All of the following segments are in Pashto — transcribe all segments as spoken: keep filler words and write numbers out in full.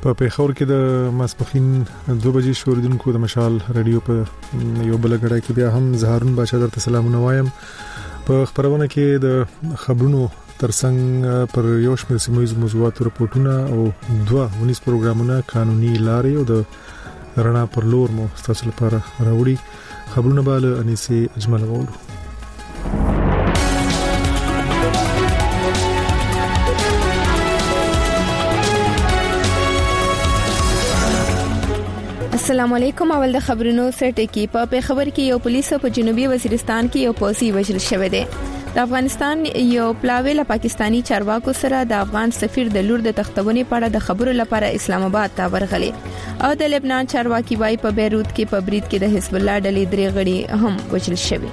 په پیښور کې د ماسپخین دوه بجې شوریدونکو د مشال رادیو په یو بل غړای کې بیا هم زهرون بچا درته سلامونه وایم. په خبرونه کې د خبرونو ترڅنګ پر یو شمېر سیمه موضوعاتو رپورټونه او دوه ونیس پروګرامونه قانوني لارې او د رڼا پر لور مو تاسو لپاره راوړي. خبرونه به له انیسي اجمل وورو. السلام علیکم. اول د خبرونو سره ټکی په پیښور کې یو پولیسو په جنوبي وزیرستان کې یو پوسي وژل شوی دی. د افغانستان یو پلاوی له پاکستانی چارواکو سره د افغان سفیر د لور د تختونې په اړه د خبرو لپاره اسلام آباد ته ورغلی او د لبنان چارواکي وايي په بیروت کې په برید کې د حزب الله ډلې درې غړي هم وژل شوي.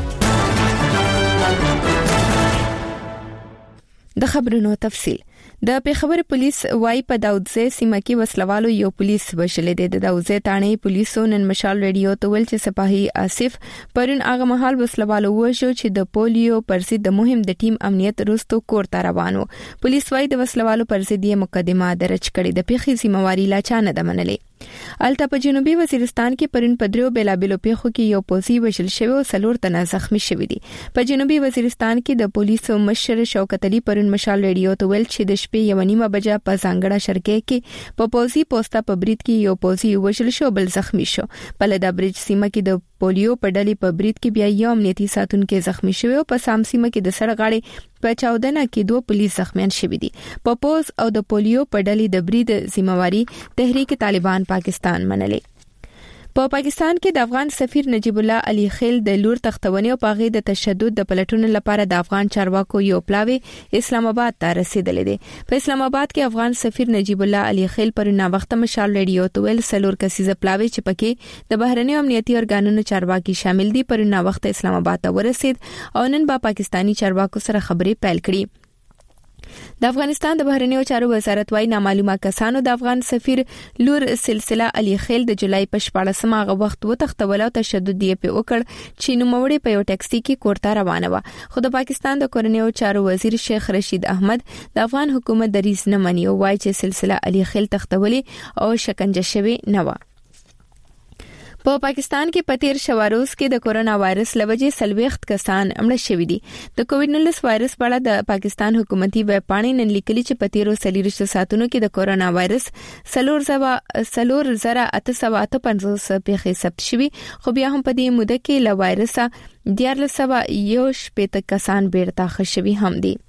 د خبرونو تفصیل. د پیښور پولیس وايي په داودزه سیمه کې وسلوالو یو پولیس وشلې دي. د داودزه تانې پولیسو نن مشال رادیو ته ویل چې سپاهي آصف پرون هغه مهال وسلوالو وشو چې د پولیو پر ضد د مهم د ټیم امنیت وروسته کور ته روانو. پولیس وايي د وسلوالو پر ضد یې مقدمه درج کړې. د پیښې ذمہواری لا چا نه ده منلې. الته په جنوبي وزیرستان کې پرون په دریو بیلابلو پیښو کې یو پوسي وژل شوی او څلور تنه زخمی شوی دي. په جنوبي وزیرستان کې د پولیسو مشر شوکت علي پرون مشال رادیو ته ویل چې د شپې یو نیمه بجه په ځانګړه شرکې کې په پوسي پوسټه په برید کې یو پوسي وژل شو بل زخمی شو. په لدا برج سیمه کې د پولیو په ډلې په برید کې بیا یو امنیتي ساتونکو زخمی شوی او په سام سیمه کې د سړغاړي په چاودنه کې دوه پولیس زخمیان شوي دي. په پوز او د پولیو په ډلې د برید ذمہواری تحریک طالبان پاکستان منلې. په پاکستان کې د افغان سفیر نجیب الله علي خیل د لور تختونې او پاغې د تشدد د پلټونو لپاره د افغان چارواکو یو پلاوی اسلام آباد ته رسیدلې دي. په اسلام آباد کې افغان سفیر نجیب الله علي خیل پر نا وخت مشال رادیو ته ویل سلور کسیزه پلاوی چې پکې د بهرنی امنیتي ارګانونو چارواکي شامل دي پر نا وخت اسلام آباد ته ورسید او نن با پاکستانی چارواکو سره خبرې پیل کړې. د افغانستان د بهرنیو چارو وزارت وايي نامعلومه کسانو د افغان سفیر لور سلسله علي خیل د جولای په شپاړسمه هغه وخت و تختول او تشدد یې په وکړ چې نوموړي په یو ټاکسي کې کوړه روانه و. خو د پاکستان د کورنیو چارو وزیر شیخ رشید احمد د افغان حکومت دریځ نه مني او وايي چې سلسله علي خیل تختولي او شکنجه شوی نه و. په پاکستان کې په تیر شواروز کې د کورونا وایرس لوجې سلويخت کسان مړه شوي دي. د کووډ نولس وایرس په اړه د پاکستان حکومتي ویب پاڼې نن لیکلي چې په تیرو سلیریشتو ساتونو کې د کورونا وایرس سلور زوا سلور زره اته سوه اته پنځوس پیښې ثبت شوي خو بیا هم په دې موده کې له وایرسه دیارلس سوه یو شپېته کسان بیرته ښه شوي هم دي.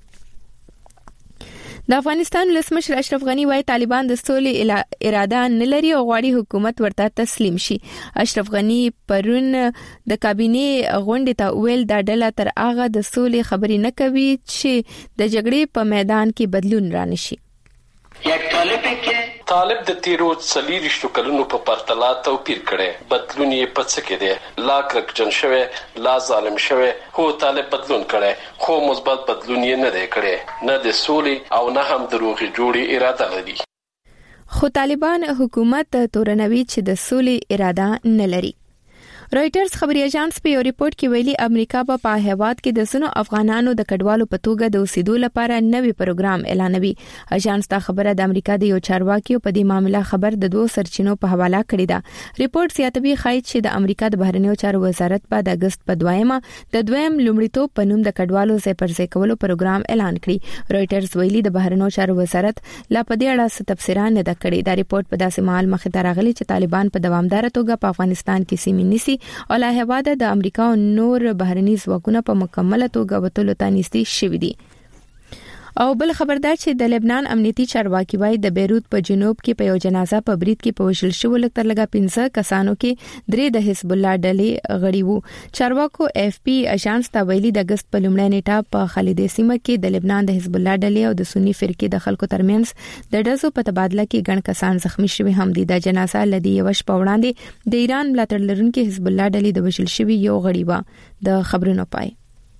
د افغانستان ولسمشر اشرف غنی وايي طالبان د سولې اراده نه لري او غواړي حکومت ورته تسلیم شي. اشرف غنی پرون د کابینې غونډې ته ویل دا ډله تر هغه د سولې خبرې نه کوي چې د جګړې په میدان کې بدلون رانشي. یک طالبه که طالب د تیرو څلېرویشتو کلونو په پرتله توپیر کړي. بدلون یې په څه کې دی؟ لا کرکجن شوی، لا ظالم شوی. هو طالب بدلون کړي خو مثبت بدلون یې نه دی کړي. نه د سولې او نه هم د روغې جوړې اراده لري. خو طالبان حکومت تورنوي چې د سولې اراده نه لري. رويټرز خبري اژانس په یو ریپورت کې ویلي امریکا په پا هیواد کې د زنو افغانانو د کډوالو په توګه د اوسېدو لپاره نوې پروګرام اعلانوي. اژانس دا خبره د امریکا د یو چارواکي په دې معاملې خبر د دوه سرچینو په حواله کړې ده. ریپورت زیاتوي ښایي چې د امریکا د بهرنیو چارو وزارت په د اگست په دویمه د دویم لومړیتوب په نوم د کډوالو ځای پر ځای کولو پروګرام اعلان کړی. رويټرز ویلي د بهرنیو چارو وزارت لا په دې اړه څه تفسیر نه ده کړې. دا ریپورت په داسې مهال مخې ته راغلی چې طالبان په دوامدار توګه په افغانستان کې سیمې نیسي او له هیواده د امریکا او نور بهرني ځواکونه په مکمله توګه وټولو ته نږدې شوي دي. او بل خبردار چې د لبنان امنیتي چارواکي وايي د بیروت په جنوب کې په یو جنازه په برید کې په وژل شو لکه لږه پنځه کسانو کې درې د حزب الله ډلې غړي وو. چارواکو اف پی اژانس ته ویلي د اگست په لومړۍ نیټه په خالدې سیمه کې د لبنان د حزب الله ډلې او د سنی فرقې د خلکو ترمنځ د ډزو په تبادله کې ګڼ کسان زخمی شوي هم دي. د جنازه لدی یو شپه وړاندې د ایران ملاتړ لرونکي حزب الله ډلې د وژل شوي یو غړي و. د خبرونو پای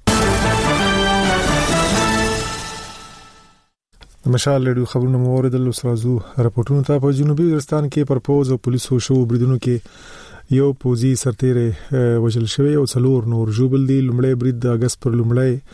د مشال لړیو خبرونه موردل وسرازو راپورټونو ته. په جنوبي وزیرستان کې پر پوز او پولیسو شو بریدونو کې یو پوزي سرتیره وژل شوی او څلور نور ژوبل دي. لومړی برید د اگست پر لومړی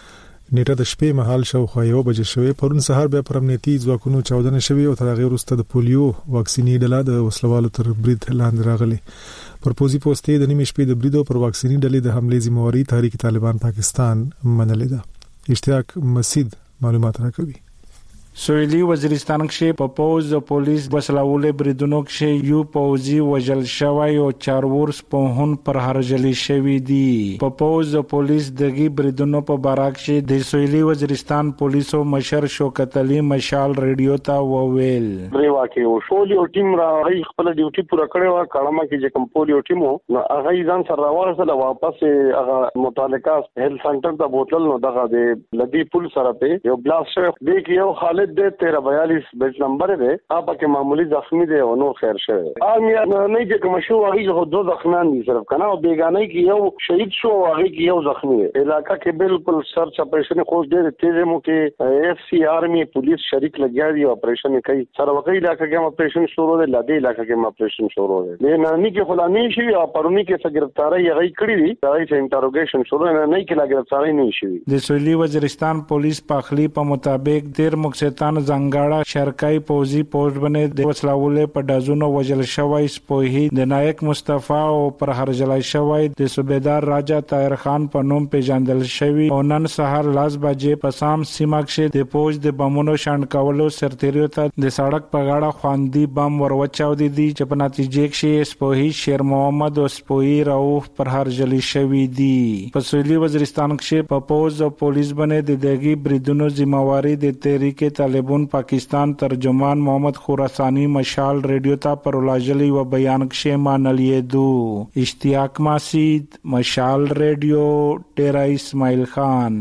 نیټه د شپې مهال شاوخوا یو بجې شوې. پرون سهار بیا پر امنیتي ځواکونو چاودنه شوې او تر هغه وروسته د پولیو واکسیني ډله د وسلوالو تر برید لاندې راغلي. پر پوزي پوسټې د نیمې شپې د بریدو پر واکسیني ډلې د حمله ذمہواری تحریک طالبان پاکستان منلې ده. اشتیاق مسید معلومات راکوي. سویلی وزیرستان کې په پوز او پولیس وسلواله بریدونو کې یو پوزي وجل شوی او چارورس په هون پر هرجلی شوی دی. په پوز او پولیس دغه بریدونو په باراک کې د سویلی وزیرستان پولیسو مشر شوکت علي مشال ریډیو ته وویل ریوا کې او شولی او ټیم راغی خپل ډیوټي پوره کړې و. کړهما کې چې کوم پولیو ټیم نو هغه ځان سره راوړل واپس هغه متعلقه هیلث سنټر ته بوتل نو دغه د لدی پول سره په یو بلاست شو دی کې یو حالت د تیرہ بیالیس بیچ نمبر دی اپا کې معمولی زخمی دی او نو خیر شه ام یا نه چې کوم شو هغه دو زخمیان دي صرف کنه او بیگانه کې یو شهید شو هغه کې یو زخمی دی. علاقہ کې بالکل سرچ اپریشن خوش ډېر تیز مو کې اف سی آرمی پولیس شریک لګیا دي اپریشن کوي. سره وکي علاقہ کې اپریشن شروع دی لدی علاقہ کې اپریشن شروع دی. نه نه کې فلانی شي او پرونی کې څه گرفتاری هغه کړی دي هغه څه انټروګیشن شروع نه نه کې لا گرفتاری نه شي. د سویلی وزیرستان پولیس په خلی په مطابق ډیر مقصد تان زنګاړه شرکای پوزي پوسټ باندې د وسلاولې په دازونو وجل شوی سپوهي د نایک مصطفی او پر هرجلای شوی د صوبیدار راجا طاهر خان په نوم پیژندل شوی او نن سهار لاس بجې په سام سیمه کې د پوج د بمونو شاند کولو سرتیریو ته د سړک په غاړه خواندي بم وروچاو دي چې په نتیجه کې سپوهي شیر محمد او سپوهي رؤف پر هرجلی شوی دي. په سویلی وزیرستان کې په پوز او پولیس باندې د دغه بریدونو ذمہواری د تحریک طالبان پاکستان ترجمان محمد خراسانی مشال ریډیو ته پر ولاجلی و بیان کې مانلې دو. اشتیاق مسید مشال ریډیو ډیرا اسماعیل خان.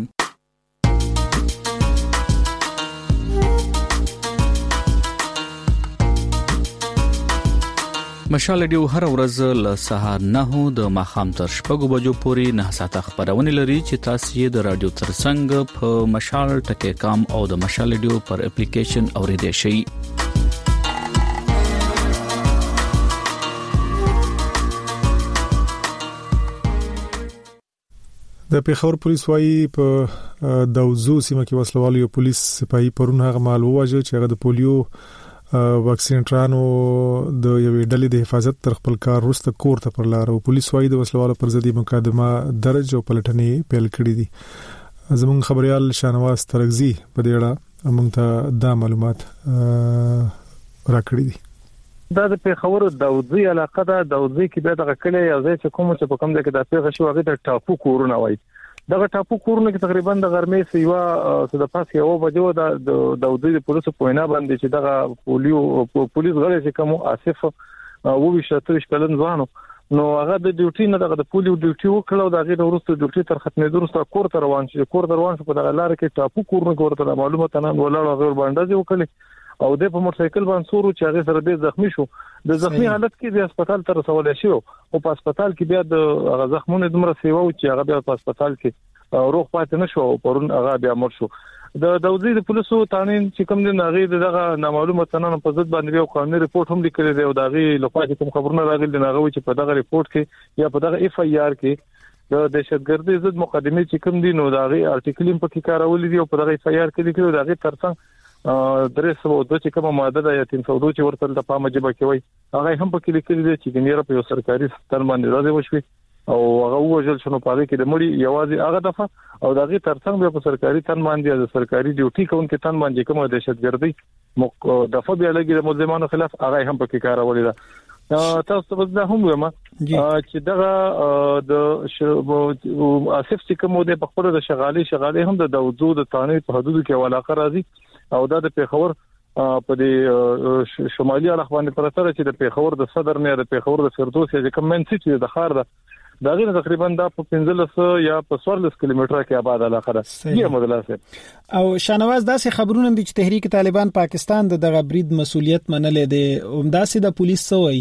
مشال ریډیو هر ورځ له سهار نه د ماخام تر شپږو بجو پورې نه ساعته خبرونه لري چې تاسو یې د رادیو ترڅنګ په مشال ټکی کام او د مشال ریډیو پر اپلیکیشن اوریدئ شئ. د پیښور پولیس وايي په داوزو سیمه کې وسلوال یو پولیس سپاهي پرون هغه مال وواژه چې هغه د پولیو واکسینټرانو د یوې ډلې د حفاظت تر خپل کار وروسته کور ته پر لار او پولیس وايي د وسلوالو پر ضد مقدمه درج او پلټنې پیل کړې دي. زموږ خبريال شانواز ترغزي په دې اړه موږ ته دا معلومات راکړي دي. دا د پیښور داوزي علاقه ده. داوزي کې به د کله یو ځای چې کوم چې په کوم ځای کې د پیښه شو هغه د ټاپو کورونه وایي. دغه ټاپو کورونه کې تقریبا د غرمې سیوا د پاس یو بجو د داوزي د پولیسو په وینا باندې چې دغه پولیو پولیس غړي چې کوم آصف او وشتري کلن ځوانو نو هغه د ډیوټي نه دغه د پولیو ډیوټي وکړو دغه د ورسته ډیوټي تر ختمې درسته کور ته روان شي. کور ته روان شو په دغه لار کې ټاپو کورونه ورته معلومات نه ولاړ غیر باندې وکړي او د په موټر سایکل باندې سورو چې هغه سره به زخمی شو. د زخمی حالت کې د هسپتال ته رسول شي او په هسپتال کې بیا د زخمونو دومره سیوا او چې هغه بیا په هسپتال کې روغ پاتې نشو او پرون هغه بیا مړ شو. د داوزي د پولیسو تانین چې کوم د ناغي دغه نامعلومه تنانه په ضد باندې یو قانوني ریپورت هم لیکل دی او دغه لخوا چې کوم خبرونه راغلي د ناغوي چې په دغه ریپورت کې یا په دغه اف ای آر کې د دهشتګردي ضد مقدمه چې کوم دي نو دغه ارټیکل په کې کارول دي او په دغه اف ای آر کې لیکل دغه ترڅنګ درې سو د چې کومه ماده د تین سو دوه چې ورته د پامه جبه کوي هغه هم په کې لیکل دي چې ګنیره په یو سرکاري ستر باندې راځي وشوي او هغه وژل شنو پاره کې د مړي یوازې هغه دفعه او دغه ترڅنګ په سرکاري تن باندې د سرکاري ډیوټي کوونکې تن باندې کومه دهشتګردي دفعه بیا لګي د ملزمانو خلاف هغه هم په کې کارول دي. تاسو په ځا هم وایم چې دغه د اسف چې کوم د خپل د شغالي شغالي هم د داوزو د تانه په حدود کې علاقه راځي او دا د پیښور په دې شمالي علاقه باندې پرتر چې د پیښور د صدر نه د پیښور د فردوس چې کوم منسټي د خار ده دا غیر تقریبا د پنځلس یا په څوارلس کیلومتره کې آباد علاقه ده. یې مدلسه او شانواز داسې خبرونه دي چې تحریک طالبان پاکستان د دغه برید مسولیت منلې دي همداسې د پولیس سوی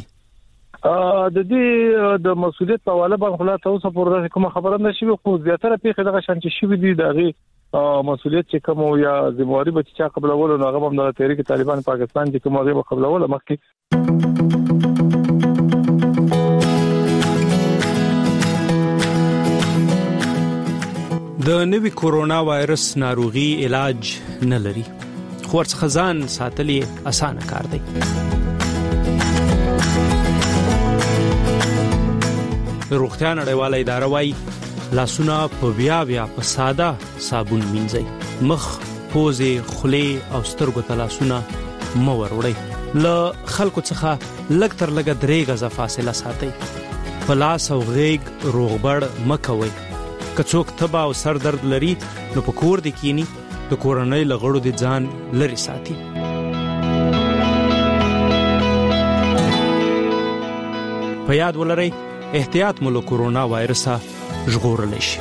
د دې د مسولیت په حواله باندې خلاص اوسه پورته کوم خبره نشي خو زیاتره پیښه دغه شانتي شوی دي دغه مسولیت چې کوم یا ذمہواری به چې قبل اول نو هغه هم د تحریک طالبان پاکستان چې کوم هغه قبل اول مخکې د نوي کورونا وایرس ناروغي علاج نه لري، خو ورڅخه ځان ساتل یې اسانه کار دی. روغتیا نړیواله اداره وايي لاسونه په بیا بیا په ساده صابون مینځئ، مخ، پوزې، خولې او سترګو ته لاسونه مه وروړئ. له خلکو څخه لږ تر لږه درې غزه فاصله ساتئ. په لاس او غیږ روغبړ مه کوئ. که څوک تبه او سر درد لري نو په کور دې کینی، د کورنۍ له غړو دې ځان لرې ساتي. په یاد ولرئ احتیاط مو له کورونا وایرسه ژغورلی شي.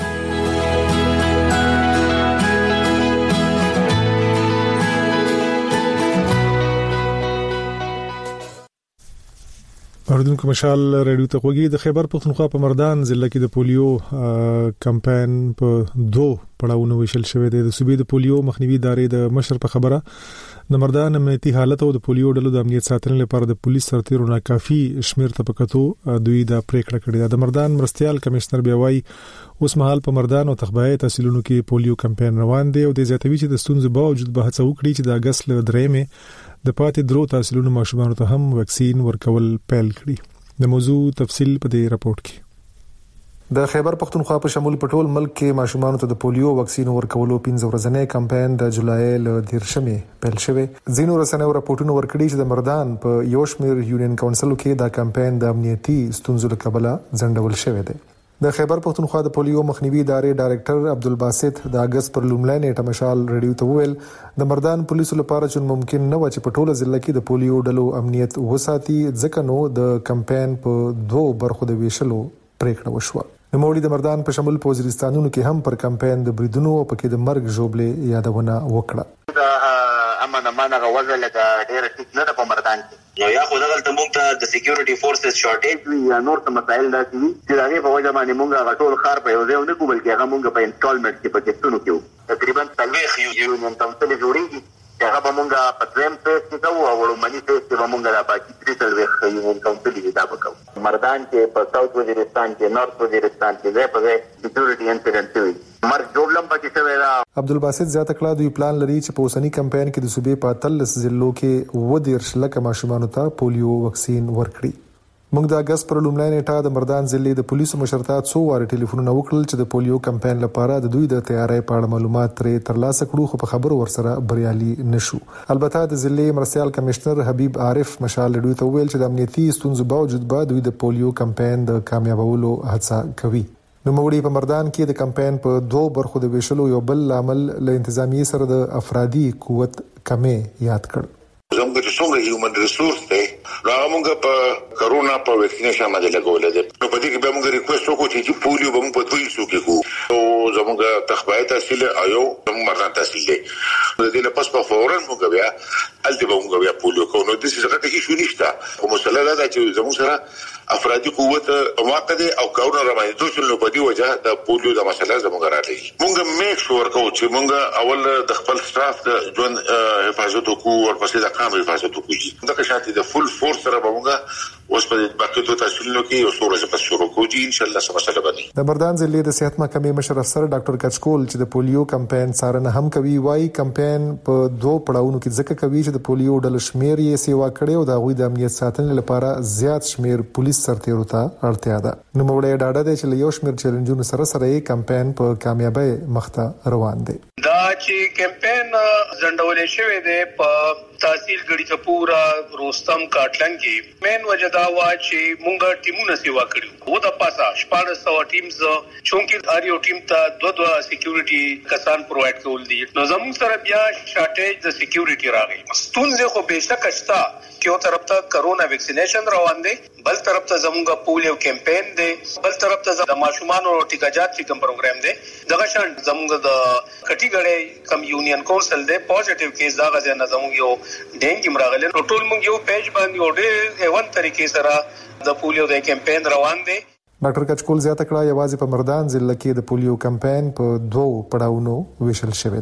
اوریدونکو مشال رادیو ته غوږی. د خیبر پختونخوا په مردان ضلع کې د پولیو کمپاین په دوه پړاوونو ویشل شوې ده. د صوبې د پولیو مخنیوي ادارې د مشر په خبره د مردان امنیتي حالت او د پولیو ډلو د امنیت ساتنې لپاره د پولیس سرتیرو ناکافي شمیر ته پکاتو دوی د پریکړه کړې ده. د مردان مرستيال کمشنر بیاوي اوس مهال په مردان او تخبای تحصیلونو کې پولیو کمپاین روان دی او د زیاتوي چې د ستونزو باوجود به هڅه وکړي چې د اگست ل درېمه د پاتې درو تحصیلونو ماشومانو ته هم وکسین ورکول پیل کړي. د موضوع تفصیل په دې راپورټ کې. د خیبر پختونخوا په شمول په ټول ملک کې ماشومانو ته د پولیو وکسین ورکولو پنځه ورځې کمپاین د جولای ل دیرشمې پیل شوی. ځینو رسنیو راپورټونه ورکړي چې د مردان په یوشمیر یونین کونسل کې دا کمپاین د امنیتي ستونزو له کبله ځنډول شوی دی. د خیبر پختونخوا د پولیو مخنیوي ادارې ډایریکټر عبدالباسط د اگست پر لومړی نیټه مشال رادیو ته وویل د مردان پولیسو لپاره چې ممکن نه و چې په ټوله ضلع کې د پولیو ډلو امنیت وساتي، ځکه نو د کمپاین په دوه برخو د ویشلو پریکړه وشوه. نوموړي د مردان په شمول په وزیرستانونو کې هم پر کمپاین د بریدونو او پکې د مرګ ژوبلې یادونه وکړه. امن امانه غوځل د ډېر ټیک نه په مردان کې نو یا خو دغه ته موږ ته د سکیورټي فورسز شارټیج یا نور څه مسایل داسي چې هغه په وجه باندې موږ غټول خار په یو ځای نه کوو، بلکې هغه موږ په انسټالمنټ کې په کېستونو کې تقریبا تلويخ یونین کونسل جوړیږي چې هغه به موږ په دریم فیس کې کوو او ورمنی فیس کې به موږ د باقي درې تلويخ یونین کونسل کې دا وکړو. مردان کې په ساوث وزیرستان کې، نارث وزیرستان کې ځای په ځای سکیورټي انسیډنټ وي. مرګ جوړلم پکې شوی دا. عبدالباسط زیاته کړه دوی پلان لري چې په اوسنی کمپاین کې د صوبې په اتلس ضلعو کې و دیرش لکه ماشومانو ته پولیو وکسین ورکړي. موږ د اگست پر لومړی نیټه د مردان ضلع د پولیسو مشرتات څو واره ټلیفونونه وکړل چې د پولیو کمپاین لپاره د دوی د تیاری په اړه معلومات ترې ترلاسه کړو، خو په خبرو ورسره بریالي نشو. البته د ضلع مرستيال کمشنر حبیب عارف مشال رادیو ته ویل چې د امنیتي ستونزو باوجود به دوی د پولیو کمپاین د کامیابولو هڅه کوي. نوموړي په مردان کې د کمپاین په دوه برخو د ویشلو یو بل عمل له انتظامی سره د افرادي قوت کمې یاد کړ. زموږ چې څنګه هیومن ریسورس دی نو موږ په کرونا په ویکسینیشن باندې لګولې ده. نو په دې کې به موږ ریکوست وکړو چې پولیو به موږ په دوی سو کې کو او زموږ تخبای تحصیل ایو زموږ مرغان تحصیل دی. د دې لپاره په فورن موږ بیا الته به موږ بیا پولیو کو نو د څه څه کې شو نشته. کوم مسله ده چې زموږ سره افرادي قوت مؤقته او کارونا رمای دوی نو په دې وجه د پولیو د مسله زموږ راځي. موږ میک شور کوو چې موږ اول د خپل سټاف د ژوند حفاظت وکړو او پسې د کام حفاظت وکړو. دا که شاته د فل فورس سره به موږ اوس په باقي دوه تحصیلونو کې یو څوره چې پس شروع کوو ان شاء الله سم مسله باندې. د مردان ضلع د صحت محکمې مشر افسر ډاکټر کچکول چې د پولیو کمپاین څارنه هم کوي وايي کمپاین په دوه پړاوونو کې ځکه کوي چې د پولیو ډلو شمیر یې سیوا کړي او د غوي د امنیت ساتنې لپاره زیات شمیر پولیس سرتیرو ته اړتیا ده. نو موږ ډاډه دي چې له یو شمیر چیلنجونو سره سره یې کمپاین په کامیابی مخته روان دی. دا چې کمپاین ځنډول شوی دی په تحصیل غړي ته پورا روستم کاټلنګ کې مین وجدا وا چې مونږ ټیمونه سیوا کړو. و د پاسه شپږ سو ټیمز چونکی هر یو ټیم ته دوه دوه سکیورټي کسان پرووایډ کول دي. نو زموږ سره بیا شارټیج د سکیورټي راغی. ستونزه خو بهشکه شته چې یو طرف ته کرونا ویکسینیشن روان دی، بل طرف ته زموږ پولیو کمپاین دی، بل طرف ته د ماشومان او ټیکاجات چې کوم پروګرام دی. دغه شان زموږ د کټی غړې کم یونین کونسل دی پوزټیو کیس دا غځه نه زموږ یو ډینګ مرغله ټول موږ یو پیج باندې وړې ایون طریقې سره د پولیو د کمپاین روان دی. ډاکټر کچکول زیاته کړه یوازې په مردان ضلع کې د پولیو کمپاین په دوه پړاوونو ویشل شوی دی.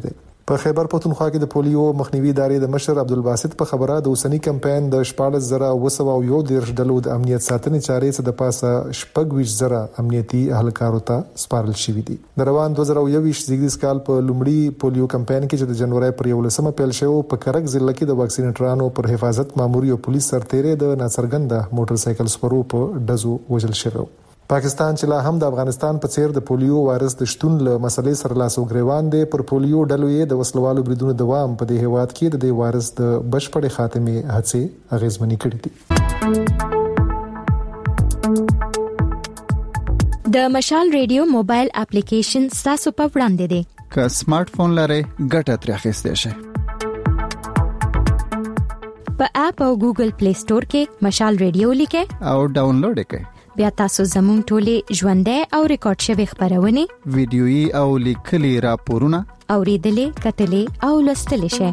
په خیبر پختونخوا کې د پولیو مخنیوي ادارې د مشر عبدالباسط په خبره د اوسنی کمپاین د شپږ زره وسو او یو دیرش ډلو د امنیت ساتنې چارې څخه د پاسه شپږ ویش زره امنیتي اهلکارو ته سپارل شوې دي. د روان دوه زره یوویشت زیږدیز کال په لومړي پولیو کمپاین کې چې د جنوري پر یولسمه پیل شو په کرک ضلع کې د واکسینټرانو پر حفاظت ماموري او پولیس سرتیرې د ناڅرګنده موټر سایکل سپرو په ډزو وژل شوی. پاکستان چې لا هم د افغانستان په څیر د پولیو وایرس د شتون له مسلې سره لاس او ګریوان دی، پر پولیو ډلو یې د وسلوالو بریدونو دوام په دې هیواد کې د دې وایرس د بشپړې خاتمې هڅې اغیزمنې کړې دي. د مشال ریډیو موبایل اپلیکیشن تاسو په وړاندې دی. که سمارټ فون لرئ ګټه ترې اخیستئ شئ. په اپ او ګوګل پلی سٹور کې مشال ریډیو لیکئ او ډاونلوډ کړئ. بیا تاسو زموږ ټولې ژوندۍ او ریکارډ شوی خبرونه ویډیويي او لیکلي راپورونه اوریدلې کتلې او لوستلې شئ.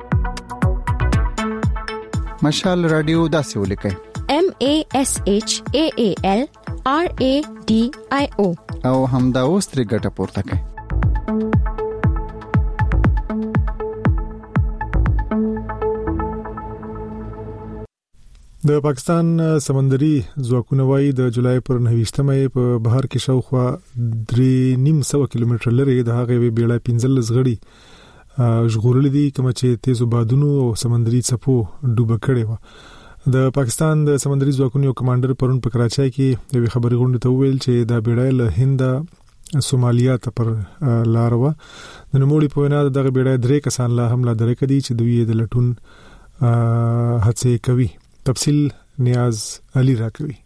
مشال رادیو داسې ولیکئ: M A S H A A L R A D I O او همدا اوس ترې ګټه پورته کړئ. د پاکستان سمندري ځواکونه وايي د جولای پر نهویشتمه په بهر کې شاوخوا درې نیم سو کیلومتر لري د هغه وی بیړه پنځل زغړي ژغورل دي کوم چې تیزو بادونو او سمندري څپو ډوب کړي و. د پاکستان د سمندري ځواکونو یو کمانډر پرون په کراچۍ کې د خبري غونډه ته ویل چې دا بیړه له هند سومالیا ته پر لار و. د نوموړي په وینا دغه بیړه درې کسان لا هم لا درې کدي چې دوی د لټون هڅه کوي. تفصیل نیاز علی راکوي.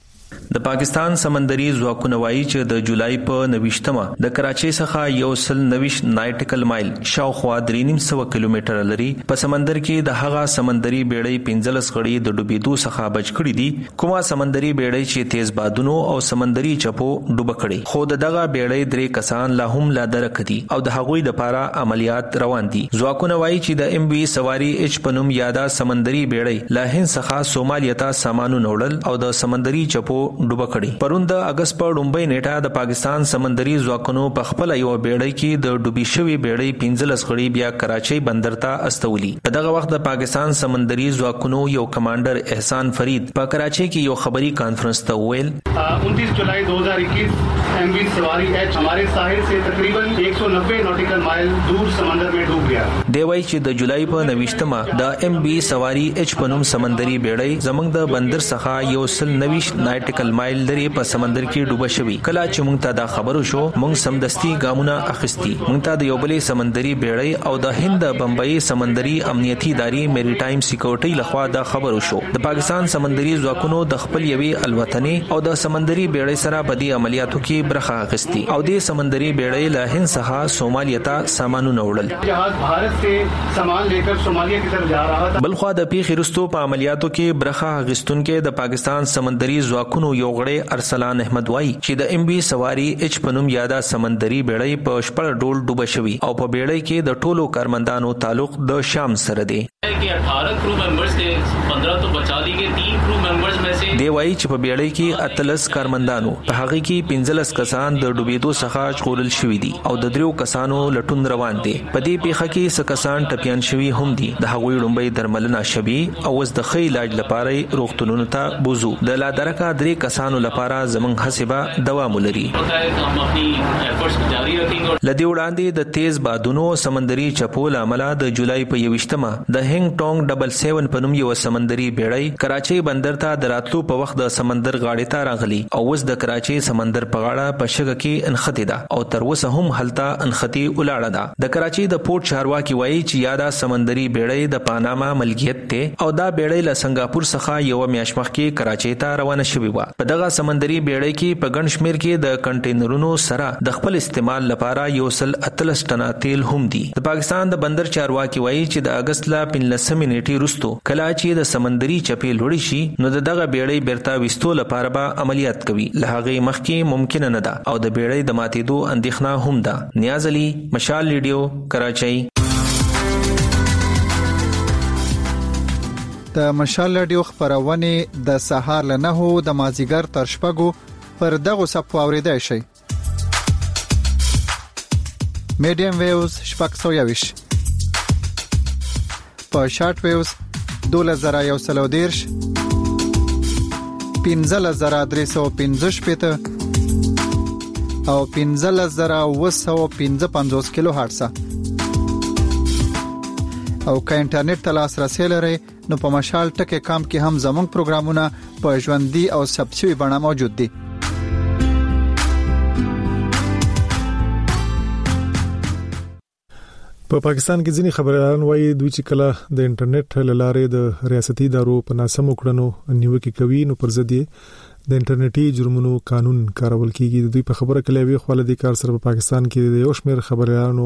د پاکستان سمندري ځواکونه وایي چې د جولای په نوښتمه د کراچۍ څخه یو سل نوښ نایټیکل مایل شاوخوا درې نیم سو کیلومتر لري په سمندر کې د هغه سمندري بیړۍ پنځلس غړي د ډوبېدو څخه بچ کړي دي، کومه سمندري بیړۍ چې تیز بادونو او سمندري چپو ډوب کړي. خو دغه بیړۍ درې کسان لا هم لا درکدي او د هغوی لپاره عملیات روان دي. ځواکونه وایي چې د ام وی سواری اچ پنوم یاده سمندري بیړۍ لا هند څخه سومالیا ته سامانونه وړل او د سمندري چپو ډوب کړي. پرون د اگست په لومړۍ نیټه د پاکستان سمندري ځواکونو په خپل یو بیړۍ کې د ډوبې شوی بیړۍ پنځلس غړي بیا کراچۍ بندر ته استولي. په دغه وخت د پاکستان سمندري ځواکونو یو کمانډر احسان فرید په کراچۍ کې یو خبري کانفرنس ته ویل: उनतीस जुलाई दो हज़ार इक्कीस एम वी सवारी एच हमारे साहिल से तकरीबन एक सौ नब्बे नॉटिकल माइल दूर समंदर में डूब गया. دی وايي چې د جولای په نوښتمه د ام بي سواری اچ پنوم سمندري بیړۍ زمنګ د بندر څخه یو سل نوښ نایټیکل مایل لري په سمندر کې ډوبه شوی. کله چې موږ ته دا خبرو شو موږ سمدستي ګامونه اخیستي. موږ ته د یو بلې سمندري بیړۍ او د هند بمبئی سمندري امنیتي ادارې میریټایم سکیورټي لخوا دا خبرو شو. د پاکستان سمندري ځواکونو د خپل یوي الوتنې او د سمندري بیړۍ سره په دې عملیاتو کې برخه اخیستي او د سمندري بیړۍ له هند څخه سومالیا ته سامانونه وړل. جهاز بھارت سے سامان لیکر سومالیا کی طرف جا رہا تھا. بلخوا د پیښې وروسته په عملیاتو کې برخه اخیستونکو د پاکستان سمندري ځواکونو یو غړی ارسلان احمد وایي چې د ام بي سواری اچ پنوم یاده سمندري بیړۍ په شپږ ډول ډوبه شوی او په بیړۍ کې د ټولو کارمندانو تعلق د شام سره دی. अठारह क्रू मेंबर्स थे, पंद्रह तो बचा ली गए. तीन क्रू मेंबर्स में से دی وایي چې په بیړۍ کې اتلس کارمندانو په هغه کې پنځلس کسان د ډوبېدو څخه ژغورل شوي دي او د دریو کسانو لټون روان دي. په دې پیښه کې څه کسان ټپیان شوي هم دي. د هغوی لومړی درملنه شوي او اوس د ښه علاج لپاره روغتونونو ته بوزو. د لا درکه درې کسانو لپاره زموږ هڅې به دوام ولري. لدی وړاندې د تیز بادونو سمندري چپو لامل د جولای په یوشتمه د هنګ ټونګ ډبل سیون په نوم یو سمندري بیړۍ کراچۍ بندر ته دراتلو په وخت د سمندر غاړې ته راغلی او اوس د کراچۍ سمندر په غاړه په شګه کې انختی ده او تر اوسه هم هلته انختی ولاړه ده. د کراچۍ د پورت چارواکي وایي چې یاده سمندري بیړۍ د پاناما ملکیت ته او دا بیړۍ له سنگاپور څخه یو میاشت مخکې کراچۍ ته روانه شوې و. په دغه سمندري بیړۍ کې په ګڼ شمیر کې د کنټینرونو سره د خپل استعمال لپاره یو سل اتلس ټنه تیل هم دي. د پاکستان د بندر چارواکي وایي چې د اگست لا پنځلسمې نیټې وروسته کله چې د سمندري چپې لوړې شي نو د دغه بیړۍ بیرته وستو لپاره به عملیات کوي. له هغې مخکې ممکن نه ده او د بیړۍ د ماتېدو اندېښنه هم ده. نیاز علي، مشال ریډیو، کراچۍ. د مشال ریډیو خبرونه د سهار له نهو د مازیګر تر شپږو پر دغه صفو اوریدای شي. میډیم ویوز شپږ سوه یویش، په شارټ ویوز دولس زره یو سل دېرش، پنځلس زره درې سوه پنځه شپېته او پنځلس زره اوه سوه پنځه پنځوس کیلو هرتز. او که انټرنیټ ته لاسرسی لرئ نو په مشال ټکی کام کې هم زموږ پروګرامونه په ژوندۍ او ثبت شوي بڼه موجود دي. په پا پاکستان کې ځینې خبريالان وایي دوی چې کله د انټرنیټ له لارې د ریاستي ادارو په ناسمو کړنو نیوکه کوي نو پر ضد د انټرنیټي جرمونو قانون کارول کیږي. دوی په خبره کې لوي خو د کار سره په پاکستان کې د یو شمېر خبريالانو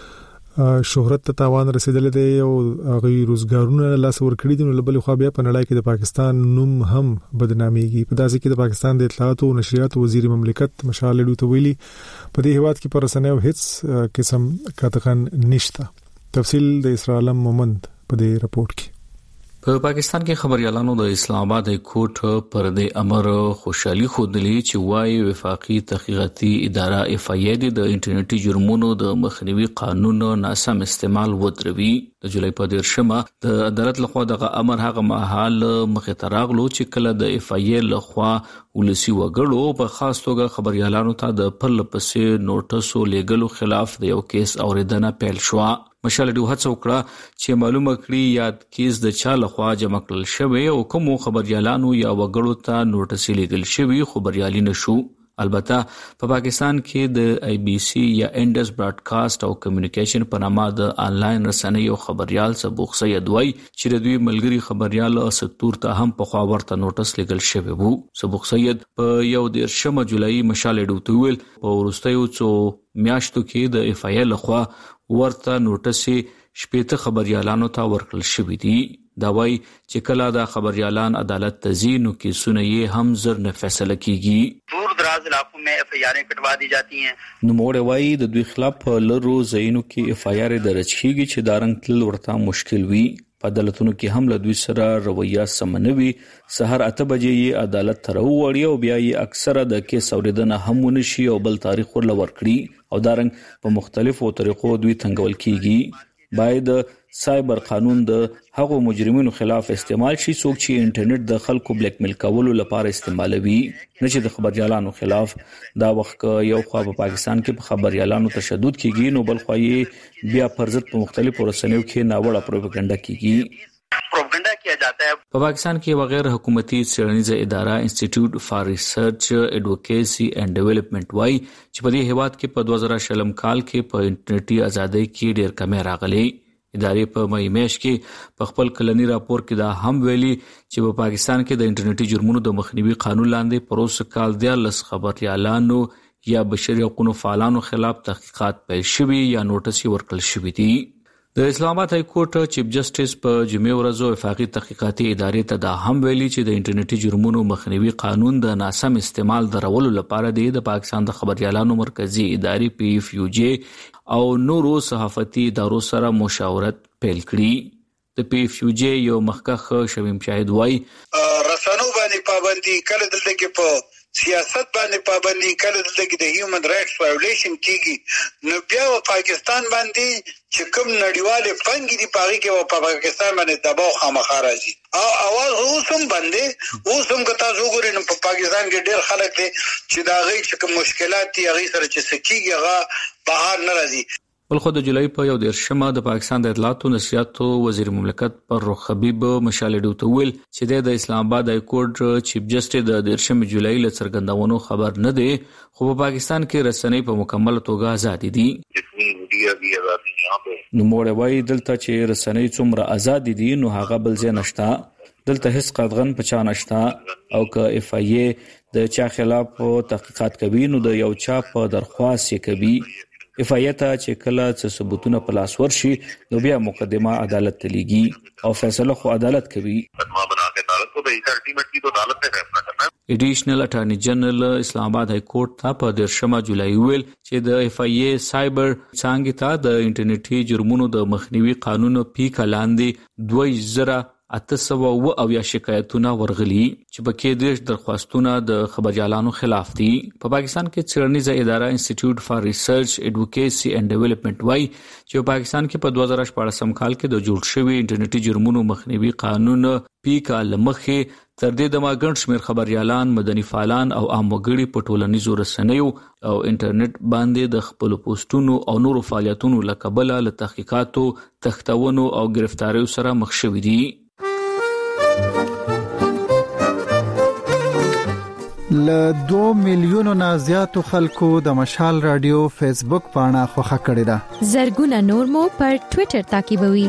شهرت ته تاوان رسیدل دي او هغه روزګارونه لاس ورکړي دي. نو لبل خو بیا په نړۍ کې د پاکستان نوم هم بدناميږي. په داسې کې د پاکستان د اطلاعات او نشریات وزیر مملکت مشال لډو تویلی په دې هواد کې پر رسنیو هیڅ قسم کاتقن نشته. تفصیل د اسرائیل مومند په دې رپورت کې. په پاکستان کې خبريالانو د اسلام آباد های کورټ پر د امر خوشحالي خودلی چې وايي وفاقي تحقیقاتي اداره اف ای ای د انټرنیټي جرمونو د مخنیوي قانون ناسم استعمال ودروي. د جولای په دیرشمه د عدالت لخوا دغه امر هغه مهال مخې ته راغلو چې کله د اف ای ای لخوا ولسی وګړو په خاص توګه خبريالانو ته د پرله پسې نوټسو لیګلو خلاف د یو کیس اوریدنه پیل شو. مشال ډیو هڅه وکړه چې معلومه کړي یاد کیس د چا لخوا جمع کړل شوی او کوم خبريالانو یا وګړو ته نوټس لیږل شوی خبريالي نشو. البته په پاکستان کې د آی بی سی یا انډس براډکاسټ او کمیونیکیشن په نامه د انلاین رسنۍ او خبريال سبوخ سید وای چې د دوی ملګری خبريال ستور ته هم په خوا ورته نوټس لیږل شوی وو. سبوخ سید په یو دیرشمه جولای مشال ډیو تویل په ورستیو څو میاشتو کې د اف ای ای لخوا ورته نوټسي شپېته خبريالانو ته ورکړل شوې دي. دا وایي چې کله د خبريالان عدالت تزینو کې سنوي هم زر نه فیصله کیږي. دور دراز علاقوں میں ایف آئی آر کٹوا دی جاتی ہیں. نو موړ وایي د دوی خلاف لرو زینو کې اف آئی آر درج کیږي چې دارنګ تل ورته مشکل وي. په عدالتونو کې هم له دوی سره رویه سمنوي. سحر اته بجې یې عدالت ته راوړي او بیا یې اکثره د کیس اوریدنه هم ونشي او بل تاریخ ورل ورکړي او دارنګ په مختلفو طریقو دوی تنګول کیږي. باید سایبر قانون د هغو مجرمینو خلاف استعمال شي څوک چې انټرنیټ د خلکو بلیک میل کولو لپاره استعمالوي، نه چې د خبريالانو خلاف. دا وخت یو خوا په پاکستان کې په خبريالانو تشدد کیږي نو بل خوا یې بیا پرځت په مختلفو رسنیو کې ناوړه پروپاګاندا کیږي. پروپاګاندا کیا جاتا ہے. په پاکستان کې بغیر حکومتي څېړنیزه اداره انسټیټیوټ فار ریسرچ ایډوکیسی اینڈ ډیولپمنٹ وايي چې په دې هیواد کې په دوه زره شلم کال کې په انټرنیټي ازادۍ کې ډېر کمی راغلي. ادارې په مې میش کې په خپل کلنی راپور کې دا هم ویلي چې په پاکستان کې د انټرنیټي جرمونو د مخنیوي قانون لاندې پروسه کال دیارلس خبريالانو یا بشري حقوقو فعالانو خلاف تحقیقات پیل شوي یا نوټس ورکړل شوي دي. د اسلام آباد های کورټ چیف جسټس په جمعې ورځ وفاقي تحقیقاتي ادارې ته دا هم ویلي چې د انټرنیټي جرمونو مخنیوي قانون د ناسم استعمال درولو لپاره د پاکستان د خبريالانو مرکزی ادارې پی اف یو جی او نورو صحافتي ادارو سره مشاورت پیل کړي. د پی اف یو جی یو مخکخ شمیم شاهد وای رسنو باندې پابندي کله دلته کې په سیاست باندې پابندي کله دلته کې د هیومن رائټس وایولیشن کیږي نو بیا په پاکستان باندې چې کوم نړیواله فنګي دی پاږي کې په پاکستان باندې دباو خامخا راځي او اواز اوسم باندې اوسم که تاسو وګورئ نو په پاکستان کې ډېر خلک دي چې دا غي چې کوم مشکلات دي هغه سره چې سکیږي هغه بهر نه راځي. بل خو د جولای په یو دیرشمه د پاکستان د اطلاعات او نشریاتو وزیر مملکت فرخ حبیب مشال ډیو ته ویل چې د اسلام آباد های کورټ چیف جسټس د دیرشمه جولای ل څرګندونو خبر نه دی خو په پاکستان کې رسنۍ په مکمل توګه آزاد دي. نو موړ وای دلته چې رسنۍ څومره آزاد دي نو هغه بل ځای نشته. دلته هیڅ قدغن پچا نشته او که اف ای ای د چا خلاف تحقیقات کوي نو د یو چا په درخواست یې کوي. اف ای ای ته چې کله څه ثبوتونه په لاس ورشي نو بیا مقدمه عدالت ته لیږي او فیصله خو عدالت کوي. ایډیشنل اټارنی جنرال اسلام آباد های کورټ ته په دیرشمه جولای ویل چې د اف ای ای سایبر څانګې ته د انټرنیټي جرمونو د مخنیوي قانون پی کلاندې دوه زره اته سوه او یا شکایتونه ورغلي چې پکې دیش درخواستونه د خبرجالانو خلاف دي. په پاکستان کې څېړنیزه اداره انسټیټیوټ فار ریسرچ ایډوکیسي اینڈ ډیولپمنٹ وايي چې پاکستان کې په دوه زره شپږ کال کې د جوړ شوی انټرنیټي جرمونو مخنیوي قانون پی کال مخې تر دې دمه ګڼ شمېر خبريالان، مدني فعالان او عام وګړي په ټولنیزو رسنیو او انټرنیټ باندې د خپل پوسټونو او نورو فعالیتونو لکبله له تحقیقاتو، تختونو او گرفتاریو سره مخ شوي دي. له دوه میلیونو نه زیاتو خلکو د مشال رادیو فیسبوک پاڼه خوښه کړې ده. زرګونه نور مو پر ټوئیټر تعقیبوي.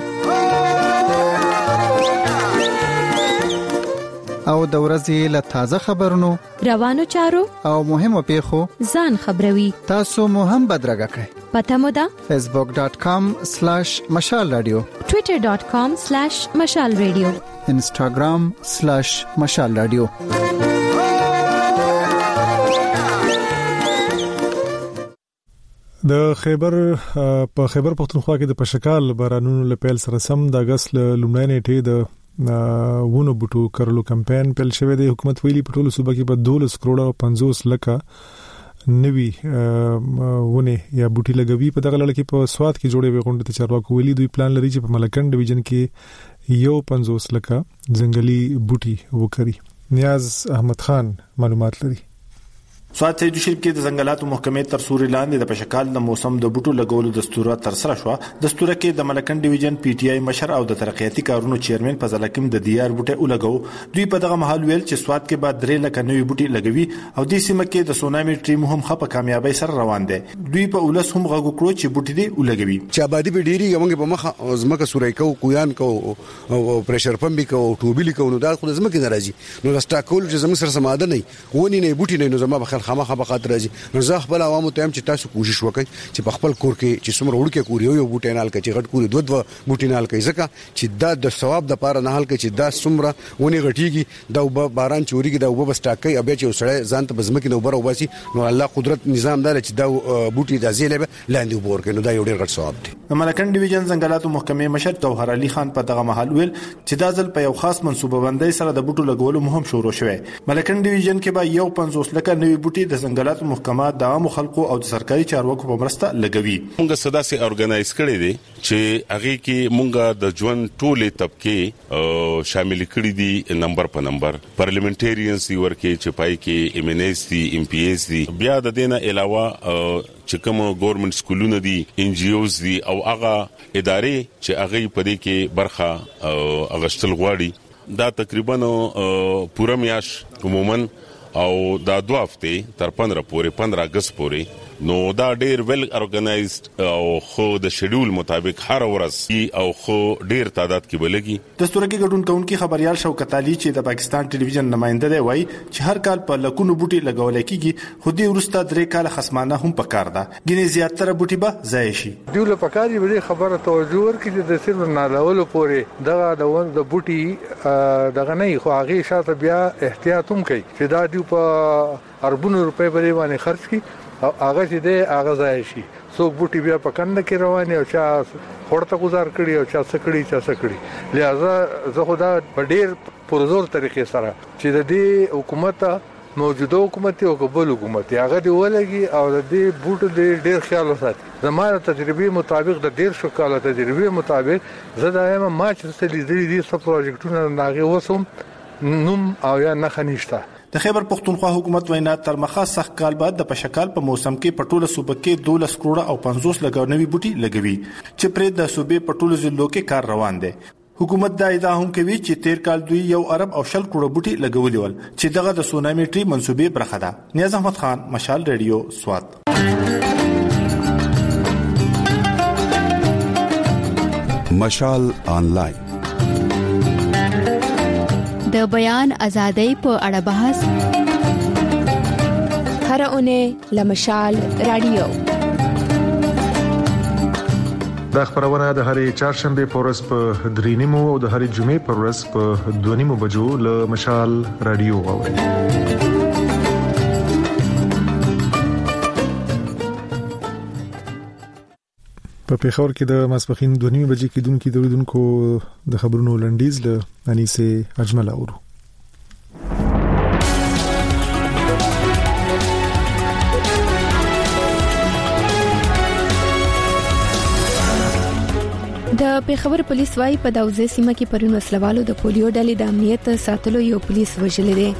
او د ورځې له تازه خبرونو، روانو چارو او مهمو پیښو ځان خبروي. تاسو مو هم بدرګه کړئ. پته مو ده facebook dot com slash mashal radio، twitter dot com slash mashal radio، instagram slash mashal radio. د خیبر په خیبر پختونخوا کې د پشکال بارانونو لپیل سره سم د اگست لومړۍ نیټه د ونو بوټو کرلو کمپاین پیل شوی دی. حکومت ویلي په ټولو صوبه کې په دولس کروڑ او پنځوس لکه نوي ونه یا بوټي لګوي. په دغه لړ کې په سواد کې جوړې وي غونډه ته چارواکو ویلي دوی پلان لري چې په ملکن ډیویژن کې یو پنځوس لکه ځنګلي بوټي وکړي. نیاز احمد خان معلومات لري. سواد سید شریف کې د ځنګلاتو محکمې تر سوري لاندې د پشکال د موسم د بوټو لګولو دستور تر سره شو. دستور کې د ملکن ډیویژن پی ټی آی مشر او د ترقیاتي کارونو چیرمن په ځلکم د دیار بوټي ولګو. دوی په دغه محل ویل چې سواد کې بعد درې لکه نوي بوټي لګوي او د سیمه کې د سونامي ټیم هم خپه کامیابی سره روان دي. دوی په اولس هم غوږ کړو چې بوټي دی ولګوي. چې آبادی به ډیری یوګه په مخه زمکه سورای کو کویان کو او پريشر پمپ کو ټوبلی کو نو دا خو زمکه ناراضي نو سټاکول چې زموږ سره سماده نه ونی نه بوټي نه نو زما بخل خامخه بخاطر نو زه خپل عوامو ته هم چې تاسو کوشش وکړئ چې په خپل کور کې چې څومره وړکه کور یو بوټی نال کې چې غټ کور دوه دوه بوټی نال کې ځکه چې دا د ثواب د پاره نه حل کې چې دا څومره ونی غټیږي دا باران چوريږي دا وب بسټاکي ابیا چې سړی ځان ته بزمکې نو بر وباسي نو الله قدرت نظام دار چې دا بوټی د ازیله لاندې وبور کې نو دا یو ډېر غټ ثواب دی. د ملکن ډیویژن ځنګلاتو محکمې مشر جوهر علي خان په دغه محل ویل چې دا ځل په یو خاص منصوبه بندۍ سره د بوټو لګولو مهم شروع شوه. ملکن ډیویژن کې به یو پنځوس لکه نوي بوټي د ځنګلاتو محکمه د عام خلکو او د سرکاري چارواکو په مرسته لګوي. موږ صداسي اورګنایز کړی دي چې هغه کې موږ د ژوند ټولې طبقه شامل کړی دي نمبر په نمبر. پارلیمنټریانز دی ورکه چې پای کې ایم ان ایس دي، ایم پی ایس دي، بیا د دینه علاوه چې کوم ګورنمنت سکولونه دي، ان جی اوز دي او هغه ادارې چې هغه په دې کې برخه اغشتل غواړي. دا تقریبا پوره میاش عموما او دا دوه هفته تر پندرہ پورې پندرہ اگست پورې نو دا ډیر ویل ارګنایزد او خو د شیډول مطابق هر ورځ او خو ډیر تعداد کې بلګي. دستور کې ګډون کوونکی خبريال شوکت علي چې د پاکستان ټلویزیون نمائنده دی وایي چې هر کال په لکونو بوټي لګول کېږي خو دې ورسته درې کال خصمانه هم پکار ده. ګینه زیاتره بوټي به ضایع شي. دیول پکاري به خبره توجه ورکړي د سر نالولو پورې دغه د ون د بوټي دغه نه خو هغه شاته بیا احتیاط هم کوي چې دا دی په اربونو روپے باندې خرج کی او هغه چې دې هغه ځای شي. څوک بوټي بیا په کنده کې رواني او چا خورته گزار کړی او چا سکړی چا سکړی. لہذا زه خدا په ډیر پرزور طریقې سره چې د دې حکومت موجوده حکومت او قبول حکومت هغه دی ولګي او د دې بوټو د ډیر خیال وساتي. زموږ تجربه مطابق د ډیر شو کال تجربه مطابق زه دایم ما چې ستې دې دې سب پروژیکټونه ناغي وسوم نوم او یا نه خنيشته. د خیبر پختونخوا حکومت وینا تر مخه سخت کال بعد د پشکال په موسم کې پټوله صوبه کې دولس کروڑ او پنځوس لکه نوي بوټي لګوي چې پرې د صوبې پټوله ضلعو کې کار روان دی. حکومت دا ادعا هم کوي چې تیر کال دوی یو ارب او شل کروڑ بوټي لګولي ول چې دغه د سونامي ټری منسوبې برخه ده. نیاز احمد خان، مشال ریډیو، سوات. مشال آنلاین د بیان ازادۍ په اړه بحث هر اونۍ لمشال رادیو. دا خبرونه د هرې چهارشنبه په ورځ په درې نیمو او د هرې جمعې په ورځ په دوه نیمو بجو له مشال رادیو واورئ. په پیښور کې د ماسپخین دوه نیمه بجې کې دونکو دردونکو د خبرونو لنډیز له انیسه اجمل اورو. د پیښور پولیس وايي په داوزه سیمه کې پرون وسلوالو د پولیو ډلې د امنیت ساتلو یو پولیس وژل دي.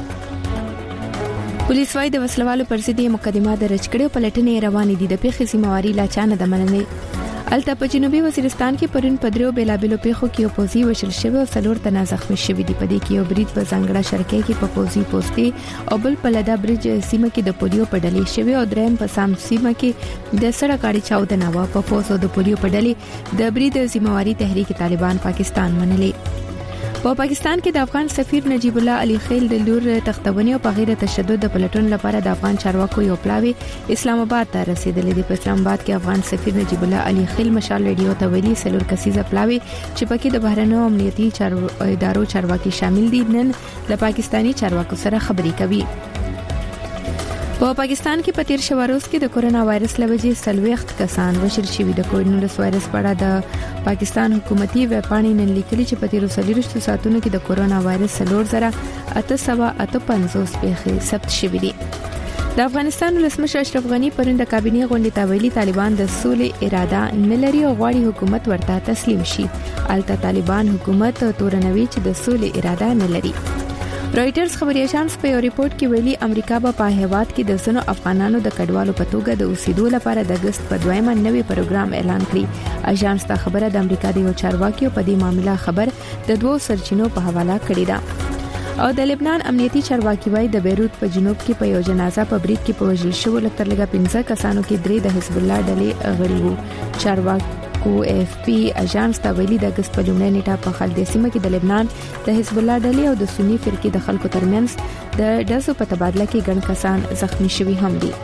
پولیس وايي د وسلوالو پر ضد مقدمه درج کړي او پلټنې روانې دي. د پیښې سیمواري لا چانه د مننې الته په جنوبي وزیرستان کې پرون پدریو بیلابلو پیښو کې اوپوزي وشل شوی او څلور تنه زخمی شوی دي. په دې کې یو برید په ځنګړه شرکې کې په پوزي پوسټي او بل په لدا برج سیمه کې د پولیو په ډلې شوی او دریم په سام سیمه کې د سړک اړې چاودنه و. په پوزو د پولیو په ډلې د برید ذمہواری تحریک طالبان پاکستان منلې. په پا پاکستان کې د افغان سفیر نجیب الله علي خیل د لور تختونی او په غیر تشدد د پلټون لپاره د افغان چارواکو یو پلاوی اسلام آباد ته رسیدلې دي. په اسلام آباد کې افغان سفیر نجیب الله علي خیل مشال ریډیو ته ویلي سلور کسیزه پلاوی چې پکې د بهرنیو امنیتي چارو ادارو چارواکي شامل دي نن د پاکستانی چارواکو سره خبري کوي. په پاکستان کې په تیر شوه روز کې د کورونا وایرس لوجې سلويخت کسان وشل شوي. د کورونا وایرس په اړه د پاکستان حکومتي ویب پاڼې نن لیکلي چې په تیر سلويشت ساعتونو کې د کورونا وایرس سلور زره اته سوه اته پنځوس پیښې ثبت شوې دي. د افغانستان ولسمشر اشرف غنی پرون د کابینې غونډې ته ویلي طالبان د سولې اراده نه لري او غواړي حکومت ورته تسلیم شي. الته طالبان حکومت تورنوي چې د سولې اراده نه لري. رائټرز خبري اژانس په یو ریپورت کې ویلي امریکا به په هیواد کې د زنو افغانانو د کډوالو په توګه د اوسېدو لپاره د اگست په دویمه نوي پروګرام اعلان کړی. اژانس ته خبره د امریکا د یو چارواکي په دې معاملې خبر د دوو سرچینو په حواله کړې ده. او د لبنان امنیتي چارواکي وايي د بیروت په جنوب کې په یو جنازه په برید کې په وژل شوو لکتر لګا پنځه کسانو کې درې د حزب الله ډلې غړي وو. چارواکي او اف پی اژانس ته ویلي د اگست په لومړۍ نیټه په خلدې سیمه کې د لبنان د حزب الله ډلې او د سنی فرقې د خلکو ترمنځ د ډزو په تبادله کې ګڼ کسان زخمی شوي هم دي.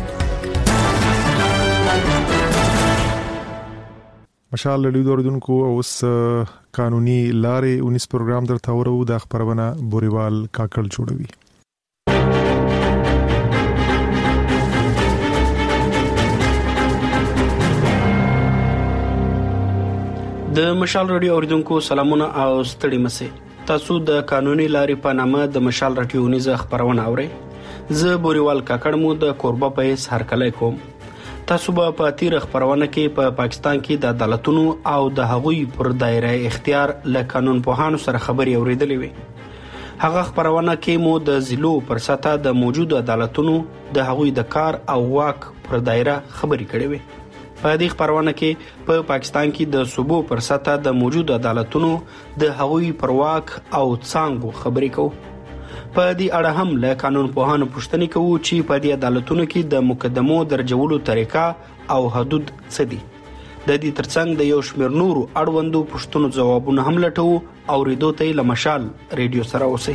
مشال لړیو دوردونکو اوس قانوني لارې انیس پروګرام درته ورو د خبرونه بوريوال کاکړ جوړوي. د مشال رادیو اوریدونکو سلامونه او ستړي مسه. تاسو د قانوني لارې په نامه د مشال رادیو نیزه خبرونه اورئ. زه بوريوال کاکړ مو د کوربه په سر کله کوم. تاسو به په تیر خبرونه کې په پا پاکستان کې د عدالتونو او د هغوی پر دایره اختیار له قانون پوهانو سره خبري اوریدلې وي. هغه خبرونه کې مو د زلو پر سطح د موجوده عدالتونو د هغوی د کار او واک پر دایره خبري کړې وي. په دې خبرونه کې په پا پاکستان کې د صوبو پر سطح د موجوده عدالتونو د هغوی پر واک او څنګه خبرې کوو. په دې اړه هم له قانون پوهانو پوښتنې کوو چې په دې عدالتونو کې د مقدمو درجولو طریقه او حدود څه دي. د دې ترڅنګ د یو شمېر نورو اړوندو پوښتنو ځوابونه هم لټوو او ریډیو ته له مشال ریډیو سره اوسئ.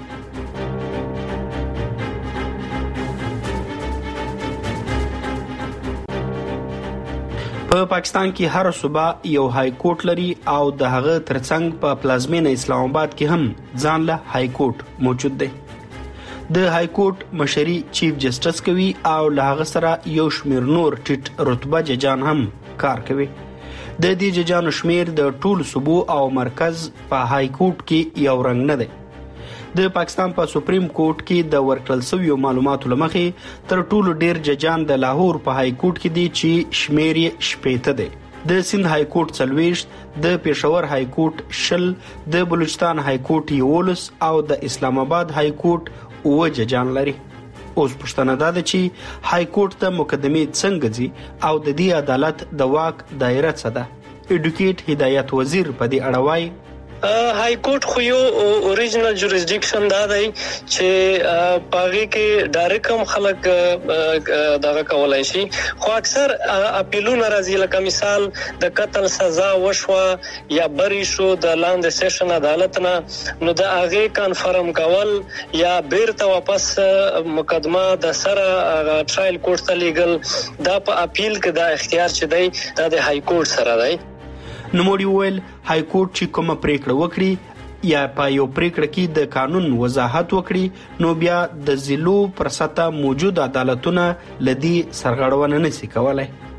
په پاکستان کې هر صوبه یو های کورټ لري او د هغه ترڅنګ په پلازمینه اسلام آباد کې هم ځان له های کورټ موجود دی. د های کورټ مشري چیف جسټس کوي او له هغه سره یو شمېر نور ټیټ رتبه ججان هم کار کوي. د دې ججانو شمېر د ټول صوبو او مرکز په های کورټ کې یو رنګ نه دی. د پاکستان په سپریم کورټ کې د ورکړل شویو معلوماتو لمخې تر ټولو ډیر ججان د لاهور په های کورټ کې دي چې شمیر یې شپېته دی. د سند های کورټ څلوېښت، د پېښور های کورټ شل، د بلوچستان های کورټ یولس او د اسلام آباد های کورټ اوه ججان لري. اوس پوښتنه ده چې های کورټ ته مقدمې څنګه ځي او د دې عدالت د واک دایره څه ده. اډوکیټ هدایت وزیر په دې اړه وایي های کورټ خو یو اوریجنل جوریسډکشن دا دی چې پاغي کې ډایرکټ هم خلک دغه کولای شي، خو اکثر اپیلونه راځي. لکه مثال د قتل سزا وشوه یا بری شو د لاندې سیشن عدالت نه، نو د هغه کنفرم کول یا بیرته واپس مقدمه د سره ټرایل کورټ ته لیږل، دا په اپیل کې دا اختیار چې دی دا د های کورټ سره دی. نوموړي وویل های کورټ چې کومه پریکړه وکړي یا په یو پریکړه کې د قانون وضاحت وکړي نو بیا د ضلعو پر سطح موجود عدالتونه لدی سرغړونه نشي کولای.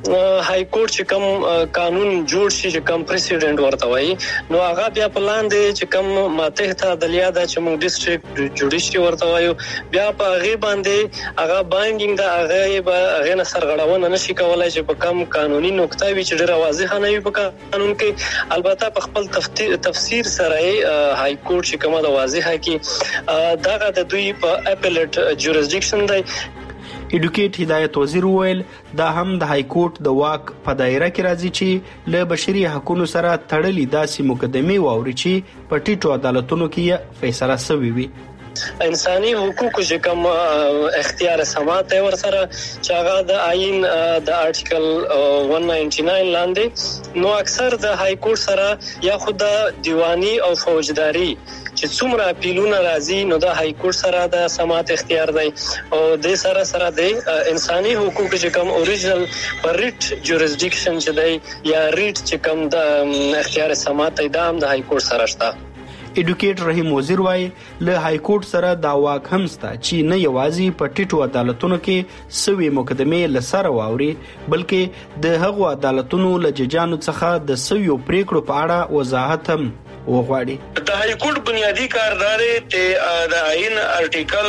های کورټ چې کوم قانون جوړ شي چې کوم پریسیډنټ ورته وایي نو هغه بیا په لاندې چې کوم ماته ته عدلیه د چې موږ ډیسټریکټ جوډیشري ورته وایو بیا په هغه باندې هغه بایندینګ د هغه به هغه نه سرغړونه نشي کولای چې په کوم قانوني نقطه وي چې ډیره واضحه نه وي په قانون کې البته په خپل تفسیر سره های کورټ چې کومه د واضحه کې دغه د دوی په اپیلیټ جوریسډکشن دی. ایډوکیټ هدایت وزیر ویل دا هم د های کورټ د واک په دایره کې راځي چې له بشري حقوقو سره تړلې داسې مقدمه واوري چې په ټیټو عدالتونو کې فیصله شوی وي. انساني حقوقو چې کوم اختیار سماعت ور سره چې هغه د آئین د آرټیکل one ninety-nine لاندې نو اکثر د های کورټ سره یا خود دیوانی او فوجداري چې څومره اپیلونه راځي نو د های کورټ سره د سماعت اختیار دی او د سره سره د انساني حقوقو چې کوم اوریجنل ریټ جوریسډکشن چې دی یا ریټ چې کوم د اختیار سماعت دی د های کورټ سره شته. ایډوکیټ رحیم وزیر وايي له های کورټ سره دا واک هم ستا چې نه یوازې په ټیټو عدالتونو کې سوي مقدمه لسره واوري بلکې د هغو عدالتونو له ججانو څخه د سوي پریکړو په اړه وضاحت هم وغواړي. د های کورټ بنیادی کاردار ته د آئین آرټیکل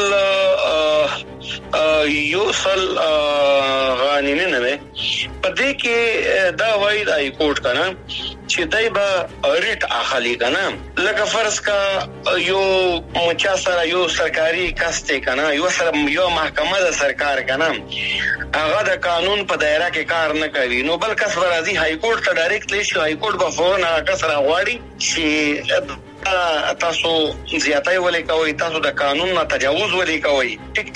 یو سل غانینه نه په دې کې دا وایي د های کورټ کنه چې دای به ریټ اخلي کنه لکه فرض کا یو مچا سره یو سرکاري کاسته کنه یو سره یو محکمه د سرکار کنه هغه د قانون په دایره کې کار نه کوي نو بل کس ورازي های کورټ ته ډایرکټ لشي های کورټ به فورن هغه کس راغواړي چې تاسو زیاتای ولې کوي تاسو د قانون نه تجاوز ولې کوي ټیک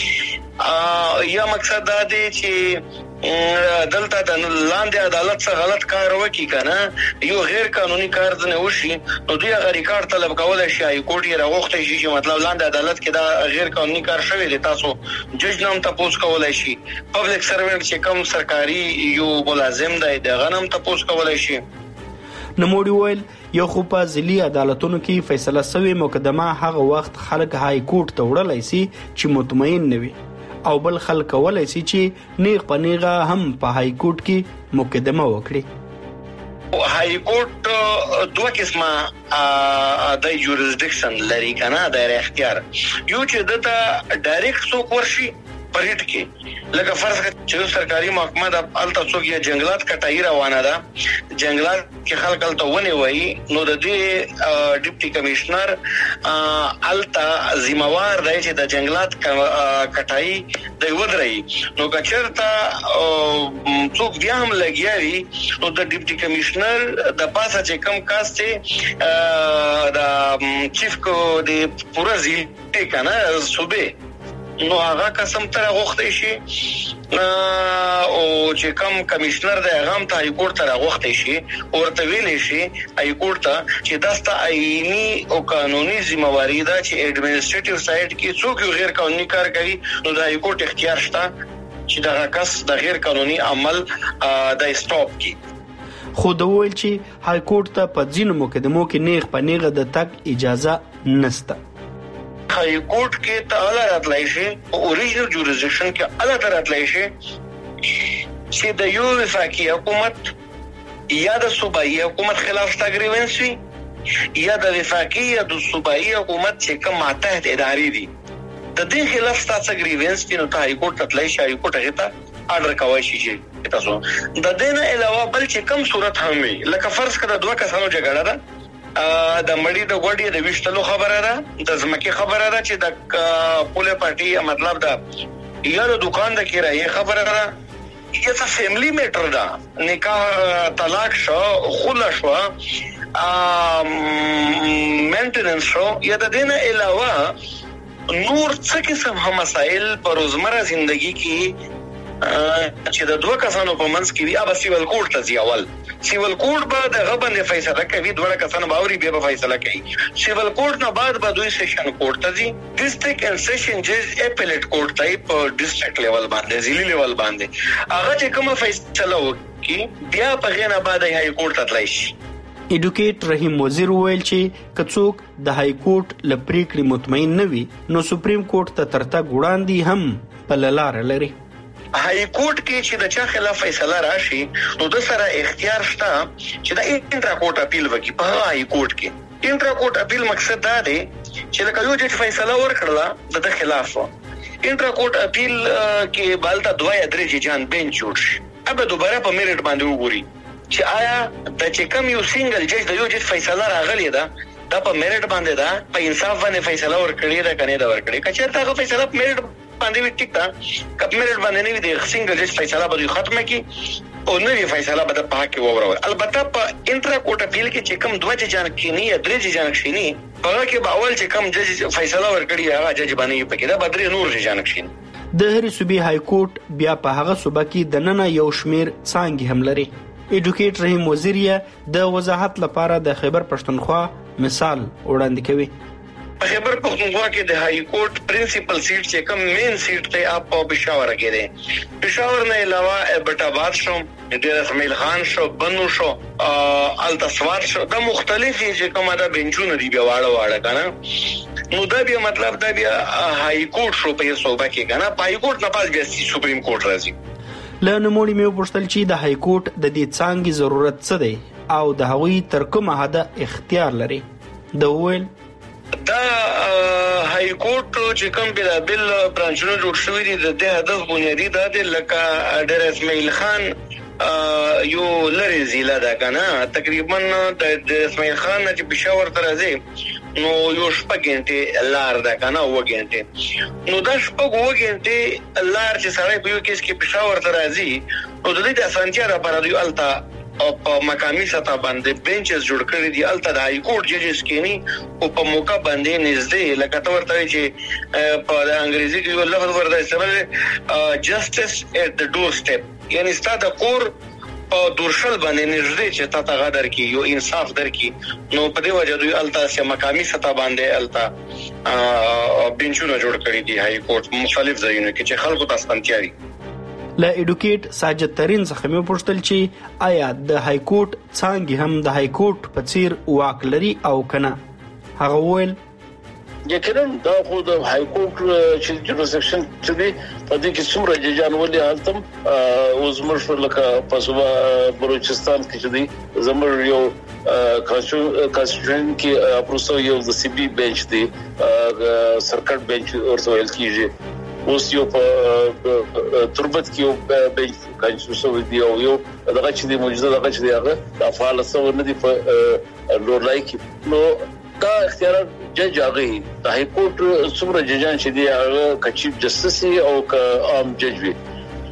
تا یا مقصد دا دی چې دلته د لاندې عدالت څخه غلط کار وکړي کنه یو غیر قانوني کار نه وشي نو دوی هغه ریکارډ طلب کولای شي های کورټ یې راغوښتي شي چې مطلب لاندې عدالت کې دا غیر قانوني کار شوی دی تاسو جج نام تاسو کولای شي پبلک سروینټ چې کوم سرکاري یو ملازم دی دغه نام تاسو کولای شي. نموړي ویل یو خو په ځلي عدالتونو کې فیصله شوی مقدمه هغه وخت خلک های کورټ ته وړلای شي چې مطمئن نه وي او بل خلک ولای شي چې نیغ په نیغه هم په های کورټ کې مقدمه وکړي. های کورټ دوه قسمه د جوریسډکشن لري کنه د اختیار یو چې دته ډایرکټ څوک ورشي پریټ کې لکه فرض کړه چې سرکاري محکمه د الته څوک یا جنگلات کټای روانه ده جنگلات کې خلک الته ونی وای نو د دې ډیپټي کمشنر الته ذمہوار دی چې د جنگلات کټای د ودرې نو کچرته څوک بیا هم لګیاري نو د ډیپټي کمشنر د پاسه چې کم کاسته د چیف کو د پورا ضلع کنه صوبې نو هغه قسم تر غوښتي شي او چې کوم کمشنر دی هغه هم ته های کورټ ته غوښتي شي ورته ویلې شي های کورټ ته چې داسته آئینی او قانوني ذمہواری ده چې ایڈمنسټریټیو سایډ کې څوک غیر قانوني کار کوي نو د های کورټ اختیار شته چې دا کس د غیر قانوني عمل د سټاپ کی. خو د ویل چې های کورټ ته په ځینو مقدمو کې نیغ په نیغه د تک اجازه نشته. های کورټ کې ته اله راتلای شي اوریجنل جوریسډکشن کې اله راتلای شي چې د یو وفاقي حکومت یا د صوبایي حکومت خلاف تګریونس وي یا د وفاقي یا د صوبایي حکومت چې کوم ماتحت ادارې دي د دې خلاف تګریونس کې نو ته های کورټ ته تلای شي های کورټ هغه ته آرډر کوي چې تاسو د دې نه علاوه بل چې کوم صورت هم وي لکه فرض کړه دوه کسانو جګړه ده د مړی د غوډي د وشتلو خبره ده د زمکه خبره ده چې د پوله پارټي مطلب ده یا د دکان د کرایه خبره ده یا څه فیملی میټر ده نکاح طلاق شو خلا شو مینټیننس شو یا د دینه علاوه نور څه قسم هم مسائل په روزمره ژوندۍ کې چې د دوه کسانو په منځ کې وي هغه سیول کورټ ته ځي اول سیول کورټ به د غبن فیصله کوي دوه کسانو باوري به فیصله کوي سیول کورټ نه بعد به دوی سیشن کورټ ته ځي ډیسټریکټ اینڈ سیشن جج اپیلیټ کورټ ته په ډیسټریکټ لیول باندې ځلي لیول باندې هغه چې کومه فیصله وکړي بیا په غینه بعد های کورټ ته تللی شي. ایډوکیټ رحیم وزیر ویل چې کڅوک د های کورټ لپریکړي مطمئن نه وي نو سپریم کورټ ته ترته ګوړاندې هم په لار لري. هاي کورټ کې چې د چا خلاف فیصله راشي نو د سره اختیار شته چې د انټرا کورټ اپیل وکړي په هاي کورټ کې. انټرا کورټ اپیل مقصد دا دی چې لکه یو جج فیصله ورکړه د خلاف انټرا کورټ اپیل کې بالته دوه یا درې ججان بنچ جوړ شي ابه دوباره په میرټ باندې وګوري چې آیا د چې کوم یو سنگل جج د یو جج فیصله راغلی ده دا په میرټ باندې ده په انصاف باندې فیصله ورکړي ده کنه دا ورکړي کچې تا فیصله په میرټ باندې وی ټیک تا کپ میرټ باندې نه وي د سنگل جج فیصله به ختمه کی او نوې فیصله به په حق کې وورول. البته په انټرا کورټ اپیل کې چې کوم دوه ججان کې نه یا درې ججان کې نه په هغه کې به اول چې کوم جج فیصله ورکړي هغه جج باندې پکې دا بدري نور ججان کې. د هر صوبې های کورټ بیا په هغه صوبه کې د نن یو شمیر څنګه هم لري. ایډوکیټ رحیم وزیریه د وضاحت لپاره د خیبر پښتونخوا مثال وړاندې کوي. په خیبر پښتونخوا کې د های کورټ پرنسپل سیټ چې کوم مین سیټ ته اپ په پېښور کې ده. پېښور نه علاوه بټاباد شو، ډیر اسماعیل خان شو، بنو شو، التسوار شو، دا مختلفي چې کومه دا بنچونه دی بیا واړه واړه کنه. نو دا بیا مطلب دا بیا های کورټ شو په صوبه کې کنه. په های کورټ نه پاس بیا سپریم کورټ راځي. له نوموړي مې وپوښتل چې د های کورټ د دې څانګې ضرورت څه دی او د هغوی تر کومه حده اختیار لري. د ویل دا های کورټ چې کوم بل بل برانچونه جوړ شوی دي د دې هدف بنیادی دا دی لکه ډیر اسماعیل خان یو لری ضلع ده کنه تقریبا د اسماعیل خان چې پېښور ته راځي نو یو شپږ غنټه لار ده کنه و غنټه نو دا شپږ و غنټه لار چې سړی په یو کیس کې پېښور ته راځي نو د دې اسانتیا لپاره دی التا او په مقامي سطح باندې بنچز جوړ کړی دي الته د های کورټ ججز کېنی او په موقع باندې نږدې لکه تور ته چې په انګریزي کې یو لفظ ورته استعمال جسټس ایٹ د ډور سټپ یعنی ستاسو کور په دورشل باندې نږدې چې تاسو غادر کی یو انصاف درکې نو په دې وجه دوی الته چې مقامي سطح باندې الته بنچونه جوړ کړی دي های کورټ مختلف ځایونو کې چې خلکو تاسو تنتیاري. له ایډوکیټ ساجد ترين څخه مې پوښتل چې آیا د های کورټ څنګه هم د های کورټ په څیر واک لري او کنه. هغه ویل یقینا دا خو د های کورټ چې جوریسډکشن چې دی په دې کې څومره ججان ولې حالتم او زموږ لکه په صوبه بلوچستان کې چې دی زموږ یو کانسټیټیوشن کې اپروسو یو د سی بي بنچ دی سرکټ بنچ ورته ویل کیږي. اوس یو په تربت کې یو بنچ کانسټیټیوشن دی او یو دغه چې د موجوده دغه چې هغه افعال سره نه دی په لورلای کې نو دا اختیارات جج هغه د های کورټ څومره ججان چې دی هغه کچیف جسټس او ک عام جج وي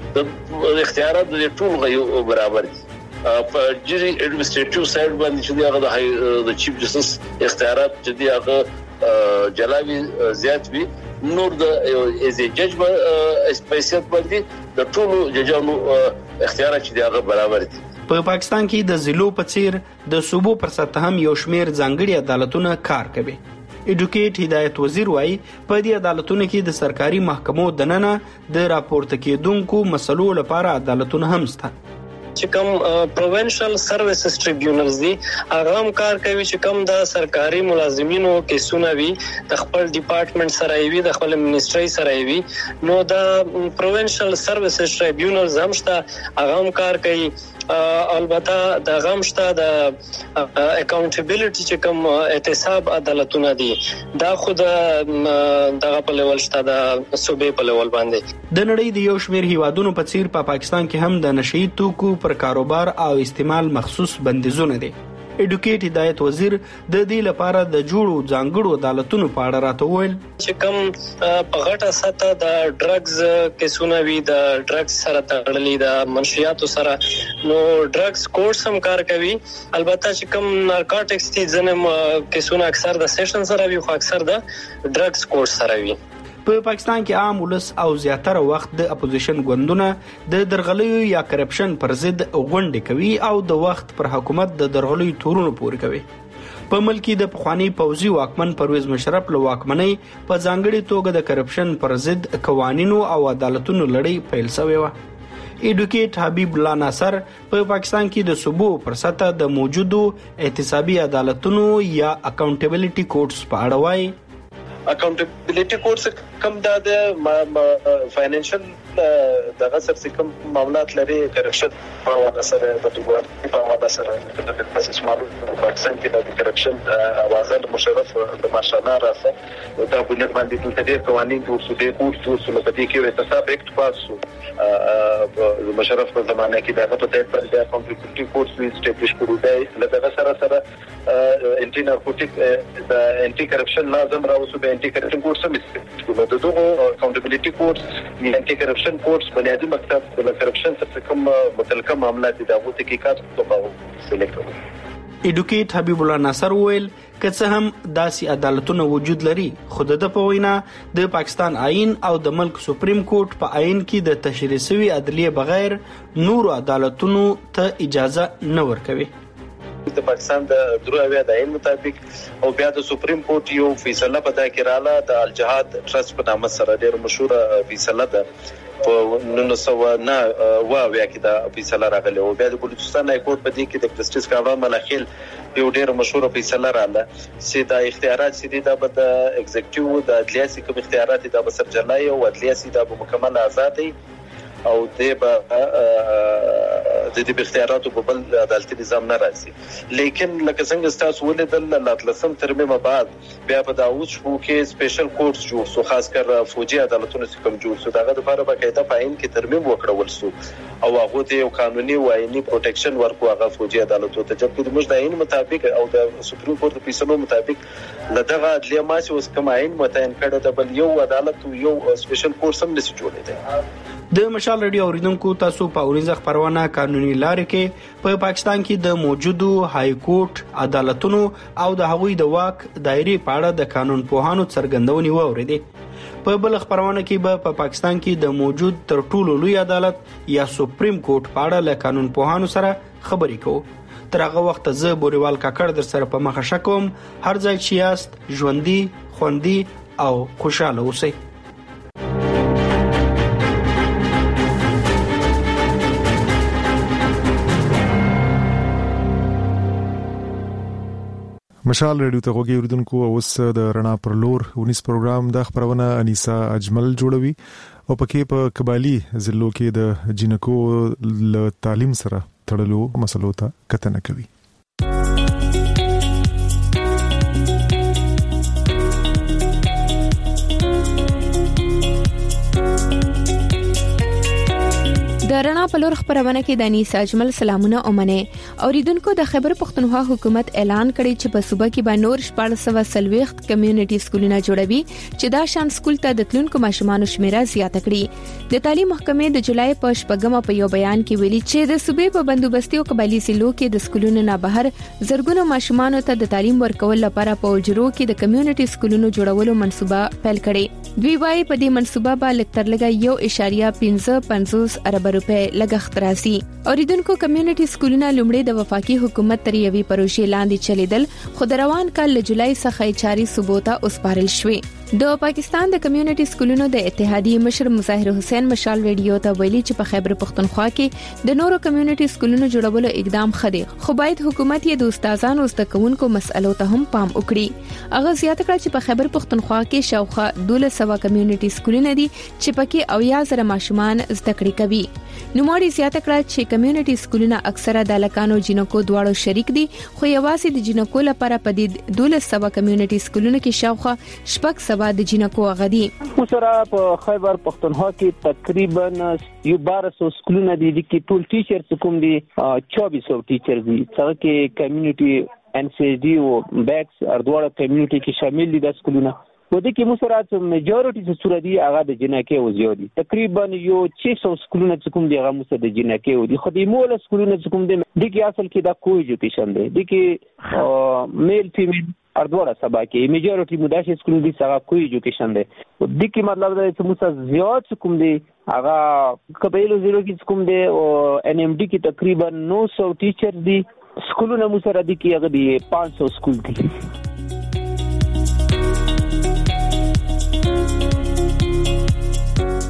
د اختیارات د ټول غو برابر دي. په جری ایڈمنسټریټیو سایډ باندې چې دی هغه د د چیف جسټس اختیارات چې دی هغه جلاوی زیات وي نور د از جج په سپیشل باندې د ټول ججانو اختیارات چې دی هغه برابر دي. په پاکستان کې د ضلعو په څیر د صوبو پر سطح هم یو شمیر ځانګړي عدالتونه کار کوي. ایډوکیټ هدایت وزیر وایي په دې عدالتونو کې د سرکاري محکمو د ننه د راپورته کېدونکو مسلو لپاره عدالتونه هم شته. چې کوم پروینشل سرویسز ټریبیونلز دي هغه هم کار کوي چې کوم د سرکاري ملازمینو کیسونه وي د خپل ډپارټمنټ سره وي د خپل منیسټري سره وي نو د پروینشل سرویسز ټریبیونلز هم شته هغه هم کار کوي. البته د غمشته د اکاونټیبিলিټي چې کوم احتساب عدالتونه دي دا خود دغه په لیول شته د صوبې په لیول باندې. د نړۍ د یو شمیر هیوادونو په څیر په پا پاکستان کې هم د نشئی توکو پر کاروبار او استعمال مخصوص بندیزونه دي. ایډوکیټ هدایت وزیر د دې لپاره د جوړو ځانګړو عدالتونو په اړه راته ویل چې کوم په غټه سطح د ډرګز کیسونه وي د ډرګز سره تړلې د منشیاتو سره نو ډرګز کورټس هم کار کوي. البته چې کوم نارکوټکس دي ځنه کیسونه اکثر د سیشن سره وي خو اکثر د ډرګز کورټ سره وي. په پاکستان کې عام ولس او زیاتره وخت د اپوزیشن ګوندونه د درغلیو یا کرپشن پر ضد غونډې کوي او د وخت پر حکومت د درغلیو تورونو پورې کوي. په ملک د پخوانی پوځي واکمن پرویز مشرف له واکمنۍ په ځانګړي توګه د کرپشن پر ضد قوانینو او عدالتونو لړۍ پیل شوې و. ایډوکیټ حبیب الله ناصر په پاکستان کې د صوبو پر سطح د موجودو احتسابي عدالتونو یا اکاونټیبিলিټي کورټس په اړه وایي اکاونټیبিলিټي کورس کم د فاینانشل دغه سر کوم معاملات لري کرپشن په واسطه سره د ټول په واسطه سره د پروسس مالو پرسنټ کې د کرپشن اوازل مشرف د ماشاءالله راځي دا په نړۍ باندې ټول دې قوانين د سودې کورس او سلطې کې وتساب اکټ پاسو مشرف په زمانه کې دغه په تیر پر د اکاونټیبিলিټي کورس وی اسټابلیش کړو دی لکه سره سره انټي نارکوټیک د انټي کرپشن لازم راوځو به انټي کرپشن کورس هم استعمال د دغه اکاونټیبিলিټي کورس انټي کرپشن کورس بنیادی مکتب د کرپشن څخه کوم متعلقه معاملات دي دغه تحقیقات توغو سلیکټ ایډوکیټ حبیب الله ناصر ویل که هم داسې عدالتونه وجود لري خو د په وینا د پاکستان آئین او د ملک سپریم کورټ په آئین کې د تشریع شوی عدلیه بغیر نور عدالتونو ته اجازه نه ورکوي د پاکستان د دروازه د عین مطابق او بیا د سپریم کورټ یو فیصله په دا کې رااله د الجهاد ټرست په نامه سره ډېر مشهور فیصله ده په نن سو نه وا بیا کې دا فیصله راغله او بیا د بلوچستان های کورټ په دې کې د جسټس کامران ملخیل یو ډېر مشهور فیصله رااله سیدا اختیارات سیدي د بد ایگزیکټیو د عدلیه کوم اختیارات د بسر جلای او عدلیه د مکمل آزادي او د به د دې اختیاراتو په بل عدالتي نظام نه راځي لیکن لکه څنګه تاسو ولیدل لاتلسم ترمیم بعد بیا په داوود شو کې سپیشل کورټس جوړ سو خاص کر فوجي عدالتونو څخه جوړ سو دغه لپاره باقاعده فاین کې ترمیم وکړول سو او هغه ته یو قانوني او آئینی پروټیکشن ورکو هغه فوجي عدالتونو ته جبکې د مجدعين مطابق او د سپریم کورټ په فیصلو مطابق لدغه عدلیه ماسي اوس کوم آئین متعین کړه د بل یو عدالت یو سپیشل کورس هم نشي جوړېدی د مشال رادیو اوریدونکو تاسو په اورینځ خبرونه قانوني لارې کې په پاکستان کې د موجودو های کورټ عدالتونو او د هغوی د واک دایره په اړه د قانون پوهانو څرګندونې واوریدې په بل خبرونه کې به په پاکستان کې د موجود تر ټولو لوی عدالت یا سپریم کورټ په اړه له قانون پوهانو سره خبرې کوو تر هغه وخت زه بوريوال کاکړ در سره په مخه شکوم هر ځای چې یاست ژوندۍ خوندي او خوشاله اوسئ مشال ریډیو ته غوږی اوریدونکو اوس د رڼا پر لور ونیس پروګرام د خبرونه انیسا اجمل جوړوي او پکې په قبالي ضلعو کې د جنکو ل تعلیم سره تړلو مسلو ته کتنه کوي د رڼا په لور خبرونه کې د انیسا اجمل سلامونه اومنه اوریدونکو د خیبر پختونخوا حکومت اعلان کړی چې په صوبه کې به نور شپږ سوه سلويخت کمیونټي سکولونه جوړوي چې دا شان سکول ته د تلونکو ماشومانو شمیره زیاته کړي د تعلیم محکمې د جولای په شپږمه په یو بیان کې ویلي چې د صوبې په بندوبستي او قبایلی سیلو کې د سکولونو نه بهر زرګونو ماشومانو ته د تعلیم ورکول لپاره په اجرو کې د کمیونټي سکولونو جوړولو منصوبه پیل کړي دوی وايي په دې منصوبه به لکتر لګا یو اشاریه پنځه پنځوس ارب روپے لګښت راځي اوریدونکو کمیونټي سکولونه لومړی د وفاقي حکومت تر یوې پروژې لاندې چلیدل خو د روان کال له جولای څخه چاري صوبو ته اوسپارل شوې د پاکستان د کمیونټي سکولونو د اتحادیې مشر مظاهر حسین مشال ریډیو ته ویلي چې په خیبر پختونخوا کې د نورو کمیونټي سکولونو جوړولو اقدام خدي خو باید حکومت یې د استادانو او زده کوونکو مسألو ته هم پام وکړي هغه زیاته کړه چې په خیبر پختونخوا کې شاوخوا دولس سوه کمیونټي سکولونه دي چې پکې او یا زره ماشومان زده کړې کوي نوموړي زیاته کړه چې کمیونټي سکولونه اکثره د لکانو جنکو دواړو شریک دي خو یوازې د جنکو لپاره په دې دولس سوه کمیونټي سکولونو کې شاوخوا شپږ سوه د جنکو غدي وسره په خیبر پختونخوا کې تقریبا یو بارہ سو سکولونه دي چې ټول ټیچر کوم دي چوبیس سو ټیچر دي څنګه کې کمیونټي ان سی ډي او بیکس اردوړه کمیونټي کې شامل دي د سکولونه په دې کې مسرات میجورټي څه صورت دي هغه د جنکو وزیو دي تقریبا یو شش سو سکولونه کوم دي هغه مسد د جنکو دي خو د مول سکولونه کوم دي د کې اصل کې دا کوی ایجوکیشن دی د کې میل فیمیل اردوړه سبا کې میجورټي مداشي سکول دي هغه کوی ایجوکیشن دی د کې مطلب دا چې مسد زیات کوم دي هغه قبایلو زیرو کې کوم دي او ان ام ډي کې تقریبا نو سو ټیچر دي سکولونه مسره دي کې هغه دي پانچ سو سکول دي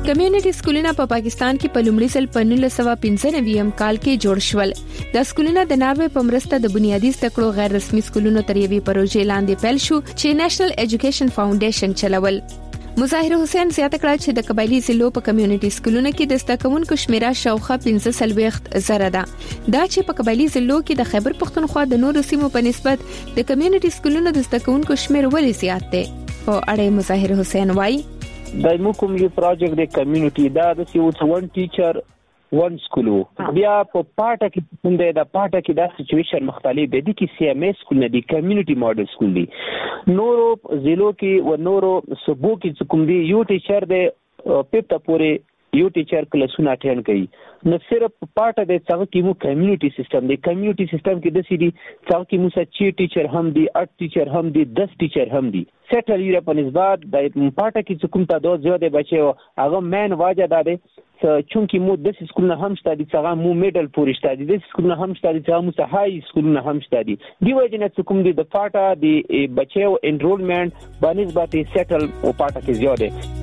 کمیونټي سکولونه په پاکستان کې په لومړي ځل په نولس سوه پنځه نوي کال کې جوړ شول. دا سکولونه د ناروې په مرسته د بنیادي زده کړو غیر رسمي سکولونو تر یوې پروژې لاندې پیل شو چې نېشنل ایجوکیشن فاونډیشن چلول. مظاهر حسین زیاته کړه چې د قبایلی ضلعو په کمیونټي سکولونو کې د زده کوونکو شمیره شاوخوا پنځه سلويخت زره ده. دا چې په قبایلی ضلعو کې د خیبر پښتونخوا د نورو سیمو په نسبت د کمیونټي سکولونو د زده کوونکو شمیر ولې زیات دی. په اړه مظاهر حسین وایي دایمو کوم یو پروژیکټ د کمیونټي دا د سی ون ټیچر ون سکول بیا په پاټه کې څنګه د پاټه کې دا سچويشن مختلف دی چې سی ام اس سکول نه دی کمیونټي ماډل سکول دی. نورو ضلعو کې و نورو صوبو کې کوم دی یو ټیچر دی پپتا پورې یو ټیچر کلاسونه اټینډ کوي. نو صرف پاټه د څنګه کې مو کمیونټي سیستم دی. کمیونټي سیستم کې د سی دی څنګه کې مو سچي ټیچر هم دی اټ ټیچر هم دی دس ټیچر هم دی. سیټل یو په نسبت د پاټه کې کوم تعداد زیاده بچو هغه مین واجه ده چونکی مو د سکولونه هم شته دي څنګه مو میډل پورې شته دي د سکولونه هم شته دي څنګه مو های سکولونه هم شته دي. دی وجه نه کوم دي د پاټه د بچو انرولمنت بنسبت سیټل او پاټه کې زیاده.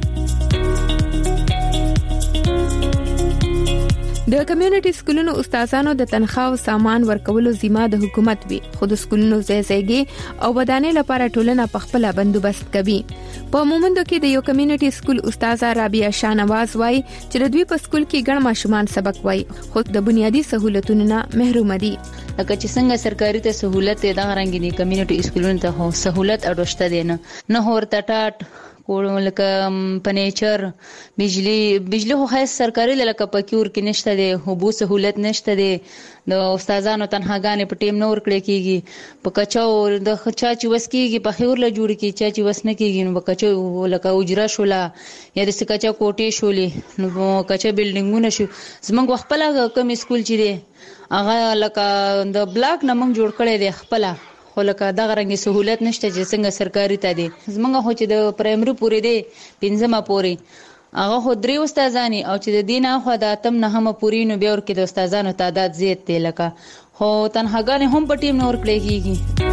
د کمیونټي سکولونو استادانو د تنخواه او سامان ورکولو ذمہ د حکومت وي، خو د سکولونو ځایځایګي او ودانۍ لپاره ټولنه په خپل بندوبست کوي. په مومندو کې د یو کمیونټي سکول استاد رابعه شانواز وایي چې د دوی په سکول کې ګڼ ماشومان سبق وایي خو د بنیادی سہولتونو نه محروم دي. لکه چې څنګه سرکاري ته سہولت ده غرانګي کمیونټي سکولونو ته هو سہولت اډوشته دي نه نه ورته ټاټ کوړ لکه پنیچر بجلی بجلی خو خاص سرکاري لکه پکور کې نشته دي هوبو سہولت نشته دي د استادانو تنهاګانې په ټیم نور کړی کیږي په کچاو د خچا چې وسکیږي په خیر له جوړ کی چا چې وسنه کیږي نو بکچو لکه اجرا شولا یا د سکچا کوټې شولې نو کچا بلډینګونه شو زمونږ خپل کم سکول چې دی هغه لکه د بلاک نمنګ جوړ کړی دی خپل خو لکه دا غرنګي سہولت نشته چې څنګه سرکاري ته دي. زمونږ هو چې د پرایمري پورې دی پنځمه پورې هغه خو درې استادانی او چې د دینه خو د اتم نه هم پورې نو بیا ورکې د استادانو تعداد زیات دی لکه خو تنهاګانې هم په ټیم نور کړی کیږي.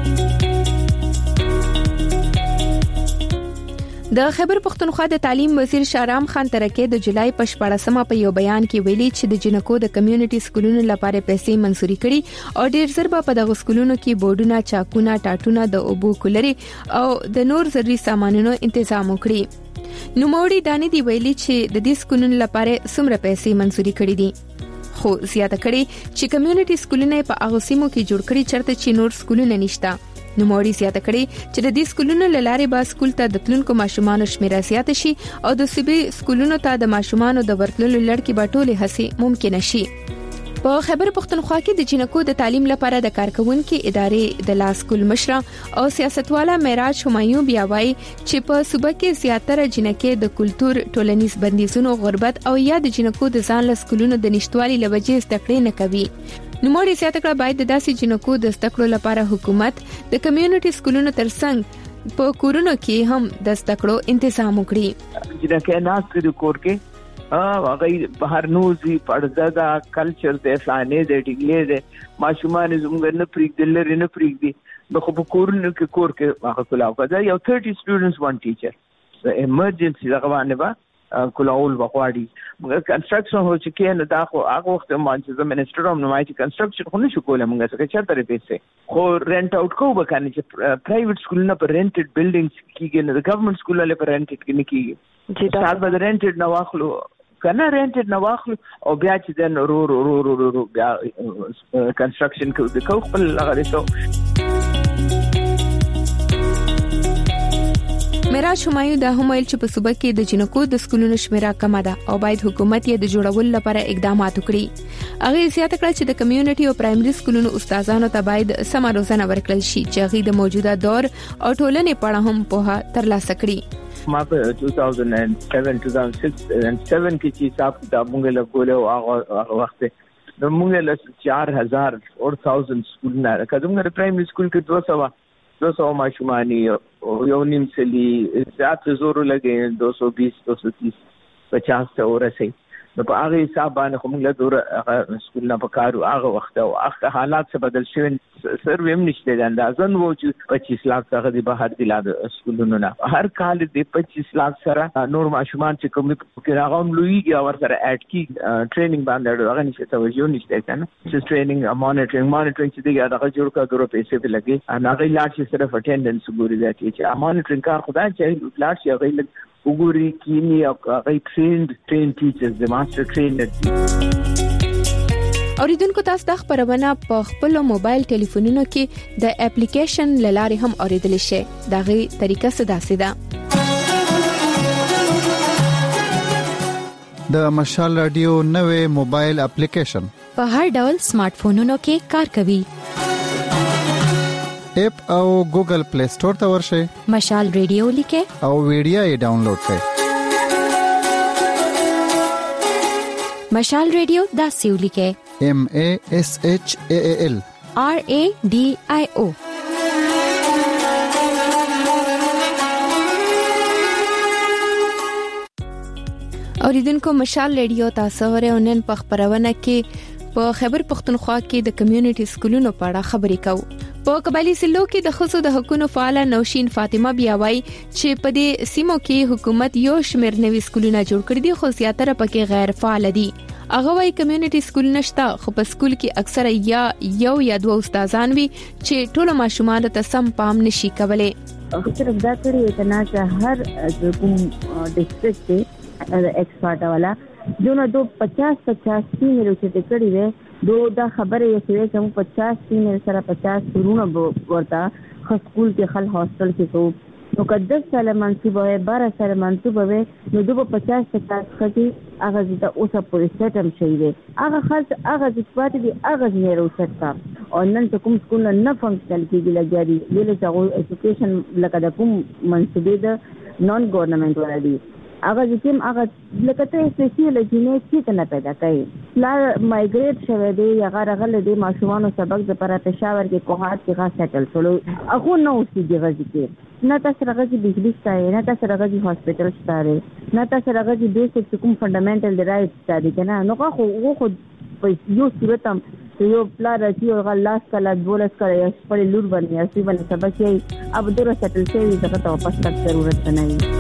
د خیبر پښتونخوا د تعلیم وزیر شارام خان ترکه د جولای په شپاړسمه په یو بیان کې ویلي چې د جنکو د کمیونټي سکولونو لپاره پیسې منزوري کړي او ډیر زر په دغه سکولونو کې بورډونه چاکونه ټاټونه د اوبو کولري او د نور ضروري سامانونو تنظیم وکړي. نو موري دانې دی ویلي چې د دې سکولونو لپاره څومره پیسې منزوري کړي دي خو زیاته کړي چې کمیونټي سکولونه په هغه سیمو کې جوړ کړي چرته چې نور سکولونه نشته. نو موري زیاته کړي چې د دې سکولونو لاره به سکول ته د تلونکو ماشومان شمیره زیات شي او د صوبې سکولونو ته د ماشومان د ورتللو لړ کې به ټولې هڅې ممکن شي. په خیبر پښتونخوا کې د جنکو د تعلیم لپاره د کارکونکو ادارې د لاس کول مشره او سیاستواله معراج همایون بیا وایي چې په صوبه کې زیاتره جنکې د کلچر ټولنیز بندیزونو غربت او یا د جنکو د ځان له سکولونو د نشټوالي لوجې زده کړې نه کوي. نو موري زیاته کړه باید د داسې جنکو د زده کړو لپاره حکومت د کمیونټي سکولونو ترڅنګ په کورونو کې هم د زده کړو تنظیم وکړي. جنکه ناس کې کور کې هغه بهر نوزي پړځه دا کلچر د فلانې د ډیګلې د ماشومان زموږ نه پریږدل لري نه پریږدي نو خو په کورونو کې کور کې هغه کلاو کړه یو thirty students one teacher د ایمرجنسي دغه باندې با کلاول بخواړي کنستراکشن هو چې کې نه دا خو هغه وخت باندې چې منسټر هم نو مایي کنستراکشن خو نشو کولای موږ څنګه چاته پیسې خو رنٹ اوټ کو وکړي چې پرایویټ سکولونه په رنټډ بلډینګز کېږي نه د ګورنمنت سکولونه په رنټډ کې نه کېږي چې دا به رنټډ نه واخلو کنه رنټډ نه واخلو او بیا چې د رو رو رو رو رو بیا کنستراکشن کو خپل هغه ته. معراج همایون د همایل چې په صوبه کې د جنکو د سکولونو شمیره کمه ده او باید حکومت یې د جوړولو لپاره اقدامات وکړي. هغه زیاته کړه چې د کمیونټي او پرایمري سکولونو استادانو ته باید سم روزنه ورکړل شي چې هغه د موجوده دور او ټولنې په اړه هم پوهه ترلاسه کړي. ما په two thousand seven two thousand six and seven کې چې صاحب د مونږ له کوله هغه وخت د مونږ له چار هزار اور thousand سکولونه کډمغه پرایمري سکول کې two hundred دو سو ماشومانی یو نیم سلی زیات زور لګي دو سو بیس دو سو تیس پچاس ته ورسي نو په هغه حساب باندې کوم له دور هغه سکول نه پکارو هغه وخت او هغه حالات څه بدل شوی سر ویم نشته د اندازن وو چې پچیس لاک څخه د بهر د لاد سکولونو نه هر کال د پچیس لاک سره نور ماشومان چې کوم کې راغوم لویږي او ورسره اډ کی ټریننګ باندې هغه نشته توجه نشته کنه چې ټریننګ مانیټرینګ مانیټرینګ چې دغه هغه جوړ کا درو پیسې په لګي ان هغه لاټ چې صرف اټینډنس ګوري دا چې مانیټرینګ کار خدای چې لاټ چې هغه وګوري کینی او هغه ټرینډ ټرین ټیچرز د ماستر ټرینر. اوریدونکو تاسو د خبرونه په خپل موبایل ټلیفونونو کې د اپلیکیشن لارې هم اوریدل شي. دغه طریقه څه داسې ده. د مشال رادیو نوې موبایل اپلیکیشن په هر ډول سمارټ فونونو کې کار کوي. اپ او ګوګل پلی سٹور ته ورشئ. مشال رادیو لیکه او ویډیو یې ډاونلوډ کړئ. مشال رادیو دا سیو لیکه M A S H A A L R A D I O. اوریدونکو مشال رادیو تاسو ورهونن په خبرونه کې په خیبر پختونخوا کې د کمیونټي سکولونو په اړه خبرې کوو. په قبایلی سلو کې د خصوصي د حقوقو فعال نوشین فاطمه بیاوي چې په دې سیمو کې حکومت یو شمېر نوي سکولونه جوړ کړي دي خو زیاتره پکې غیر فعال دي. هغه وايي کمیونټي سکول نشته خو په سکول کې اکثره یا یو یا دوه استادان وي چې ټول ماشومان ته سم پام نشي کولای. اکثر دا کړی ته نه چې هر کوم ډیسټریکټ کې ایکسپرټ والا جوړه دو پچاس پچاس سیمه لوچته کړی وي دو دا خبره یې چې کوم پچاس سیمه سره پچاس ورونه ورته خ سکول کې خل هاستل کې کو نو کله سره منصوب وي بارہ سره منصوب وي نو دوه پچاس پچاس خدي هغه د اوسه پولیس سیستم شي وي هغه خاص هغه د پاتې دي هغه نه وروسته او نن کوم سکول نه فنکشنل کیږي لګیاري ویل چې ایجوکیشن لکه د کوم منصوبې د نون ګورنمنت ولري هغه چې هغه لکه ته سپیشل جنې چې نه پیدا کوي لا مایګریټ شوه دی هغه راغله دی ماشومان سبق د پر پېښور کې کوهات کې غا سیټل شول اخو نو سیږي غږی نه تاسو راغلي بجلی ستاره نه تاسو راغلي هاسپټل ستاره نه تاسو راغلي بیسیک کوم فندامنټل رائټ ستاره کنه نو خو خو خو په یو صورت هم یو پلان راځي او غلاس کله دولس کله خپل لور باندې اسی باندې سبق یې اب دوره سیټل شي ځکه ته واپس تک ضرورت نه وي.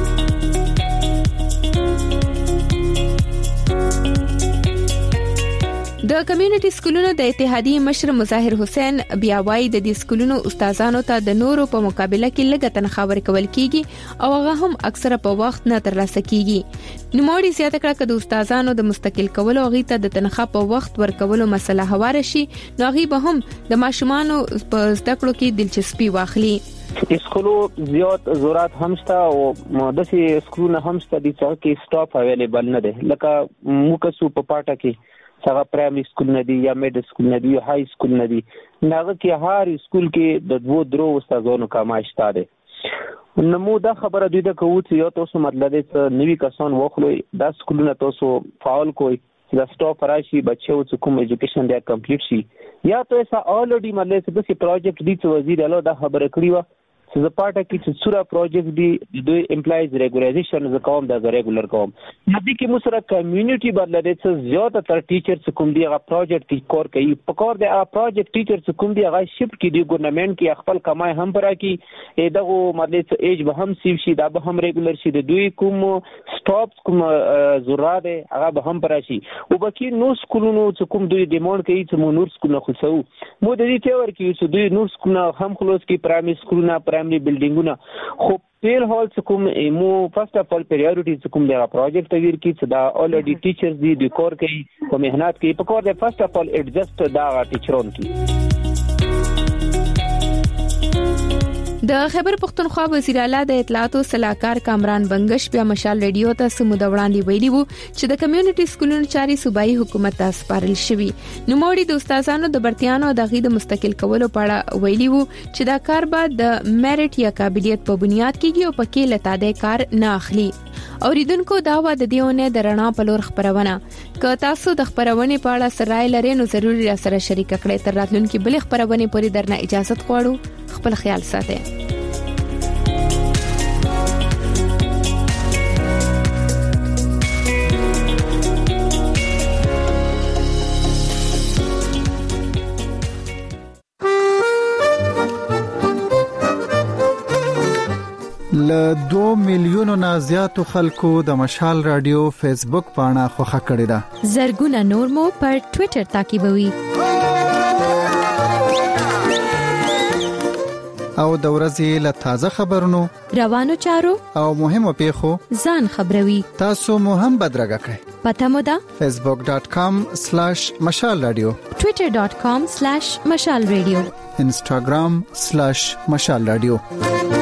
د کمیونټي سکولونو د اتحادیې مشر مظاهر حسین بیاوي د دې سکولونو استادانو ته د نورو په مقابله کې لږه تنخواه ورکول کیږي او هغه هم اکثره په وخت نه ترلاسه کیږي. نو موري زیاته کړه چې د استادانو د مستقل کولو غي ته د تنخواه په وخت ورکولو مسله هواره شي نو غي به هم د ماشومانو په زده کړو کې دلچسپي واخلي. اسکولو زیات ضرورت همسته او د سي سکولونو همسته د څه کې سټاف اویلیبل نه ده لکه موږ سو په پاټه کې څنګه پرایمري سکول نه دی یا میډ سکول نه دی یا های سکول نه دی ناغه کې هر سکول کې د دوه درو استادانو کمایش تاره نو مو دا خبره دوی د کوو چې یو تاسو مطلب چې نوی کسان وخلوي دا سکولونه تاسو فعال کوی دا سټاپ راشي بچو چې کوم ایجوکیشن دی کمپلیټ شي یا تاسو الریډي مطلب چې د پروجیکټ دی چې وزیر اعلی دا خبره کړی و چې د پارټه کې چې سورا پروجیکټ دی دوی امپلایز ریګولایزیشن ز کوم د ریګولر کوم ندی کې مو سره کمیونټي بدل دي چې زیاته تر ټیچر کوم دی هغه پروجیکټ کی کور کوي په کور دی هغه پروجیکټ ټیچر کوم دی هغه شپ کې دی ګورنمنت کې خپل کمای هم برا کې دغه مطلب چې ایج به هم سیو شي دا به هم ریګولر شي د دوی کوم سټاپس کوم ضرورت هغه به هم برا شي او بکی نو سکولونو چې کوم دوی ډیمانډ کوي چې مو نور سکولونه خصو مو د دې تیور کې چې دوی نور سکولونه هم خلاص کې پرایمري سکولونه پرایمري بلډینګونه خو پیل هال کوم مو فرست اف ال پریورټیز کوم دا پروجیکټ تغیر کی چې دا الریډي ټیچرز دی د کور کوي په مهنت کوي په کور د فرست اف ال ایڈجسٹ دا ټیچرون کی. د خیبر پختونخوا وزیر اعلی د اطلاعات او صلاحکار کامران بنگش بیا مشال رادیو ته سمود وړاندې ویلي وو چې د کمیونټي سکولونو چاري صوبایي حکومت ته سپارل شوی. نو موړي د استادانو د برتیانو د غي د مستقل کولو په اړه ویلي وو چې دا کار به د میرټ یا قابلیت په بنیاد کېږي او پکې لته د کار نه اخلي. اوریدونکو دا و د دیونه د رڼا په لور خبرونه که تاسو د خبرونه په اړه سرای لرئ نو ضروري را سره شریک کړئ. تر راتلونکي بل خبرونه پوری درنه اجازه غواړو. خپل خیال ساتئ. میلیونو نه زیاتو خلکو د مشال رادیو فیسبوک پاڼه خوښه کړې ده. زرګونه نور مو پر ټوئیټر تعقیبوي. او د ورځې له تازه خبرونو، روانو چارو او مهمو پیښو ځان خبروي. تاسو مو هم بدرګه کړئ. پته مو ده فیسبوک ډاٹ کام سلیش مشال رادیو، ټوئیټر ډاٹ کام سلیش مشال رادیو، انسټاګرام سلیش مشال رادیو.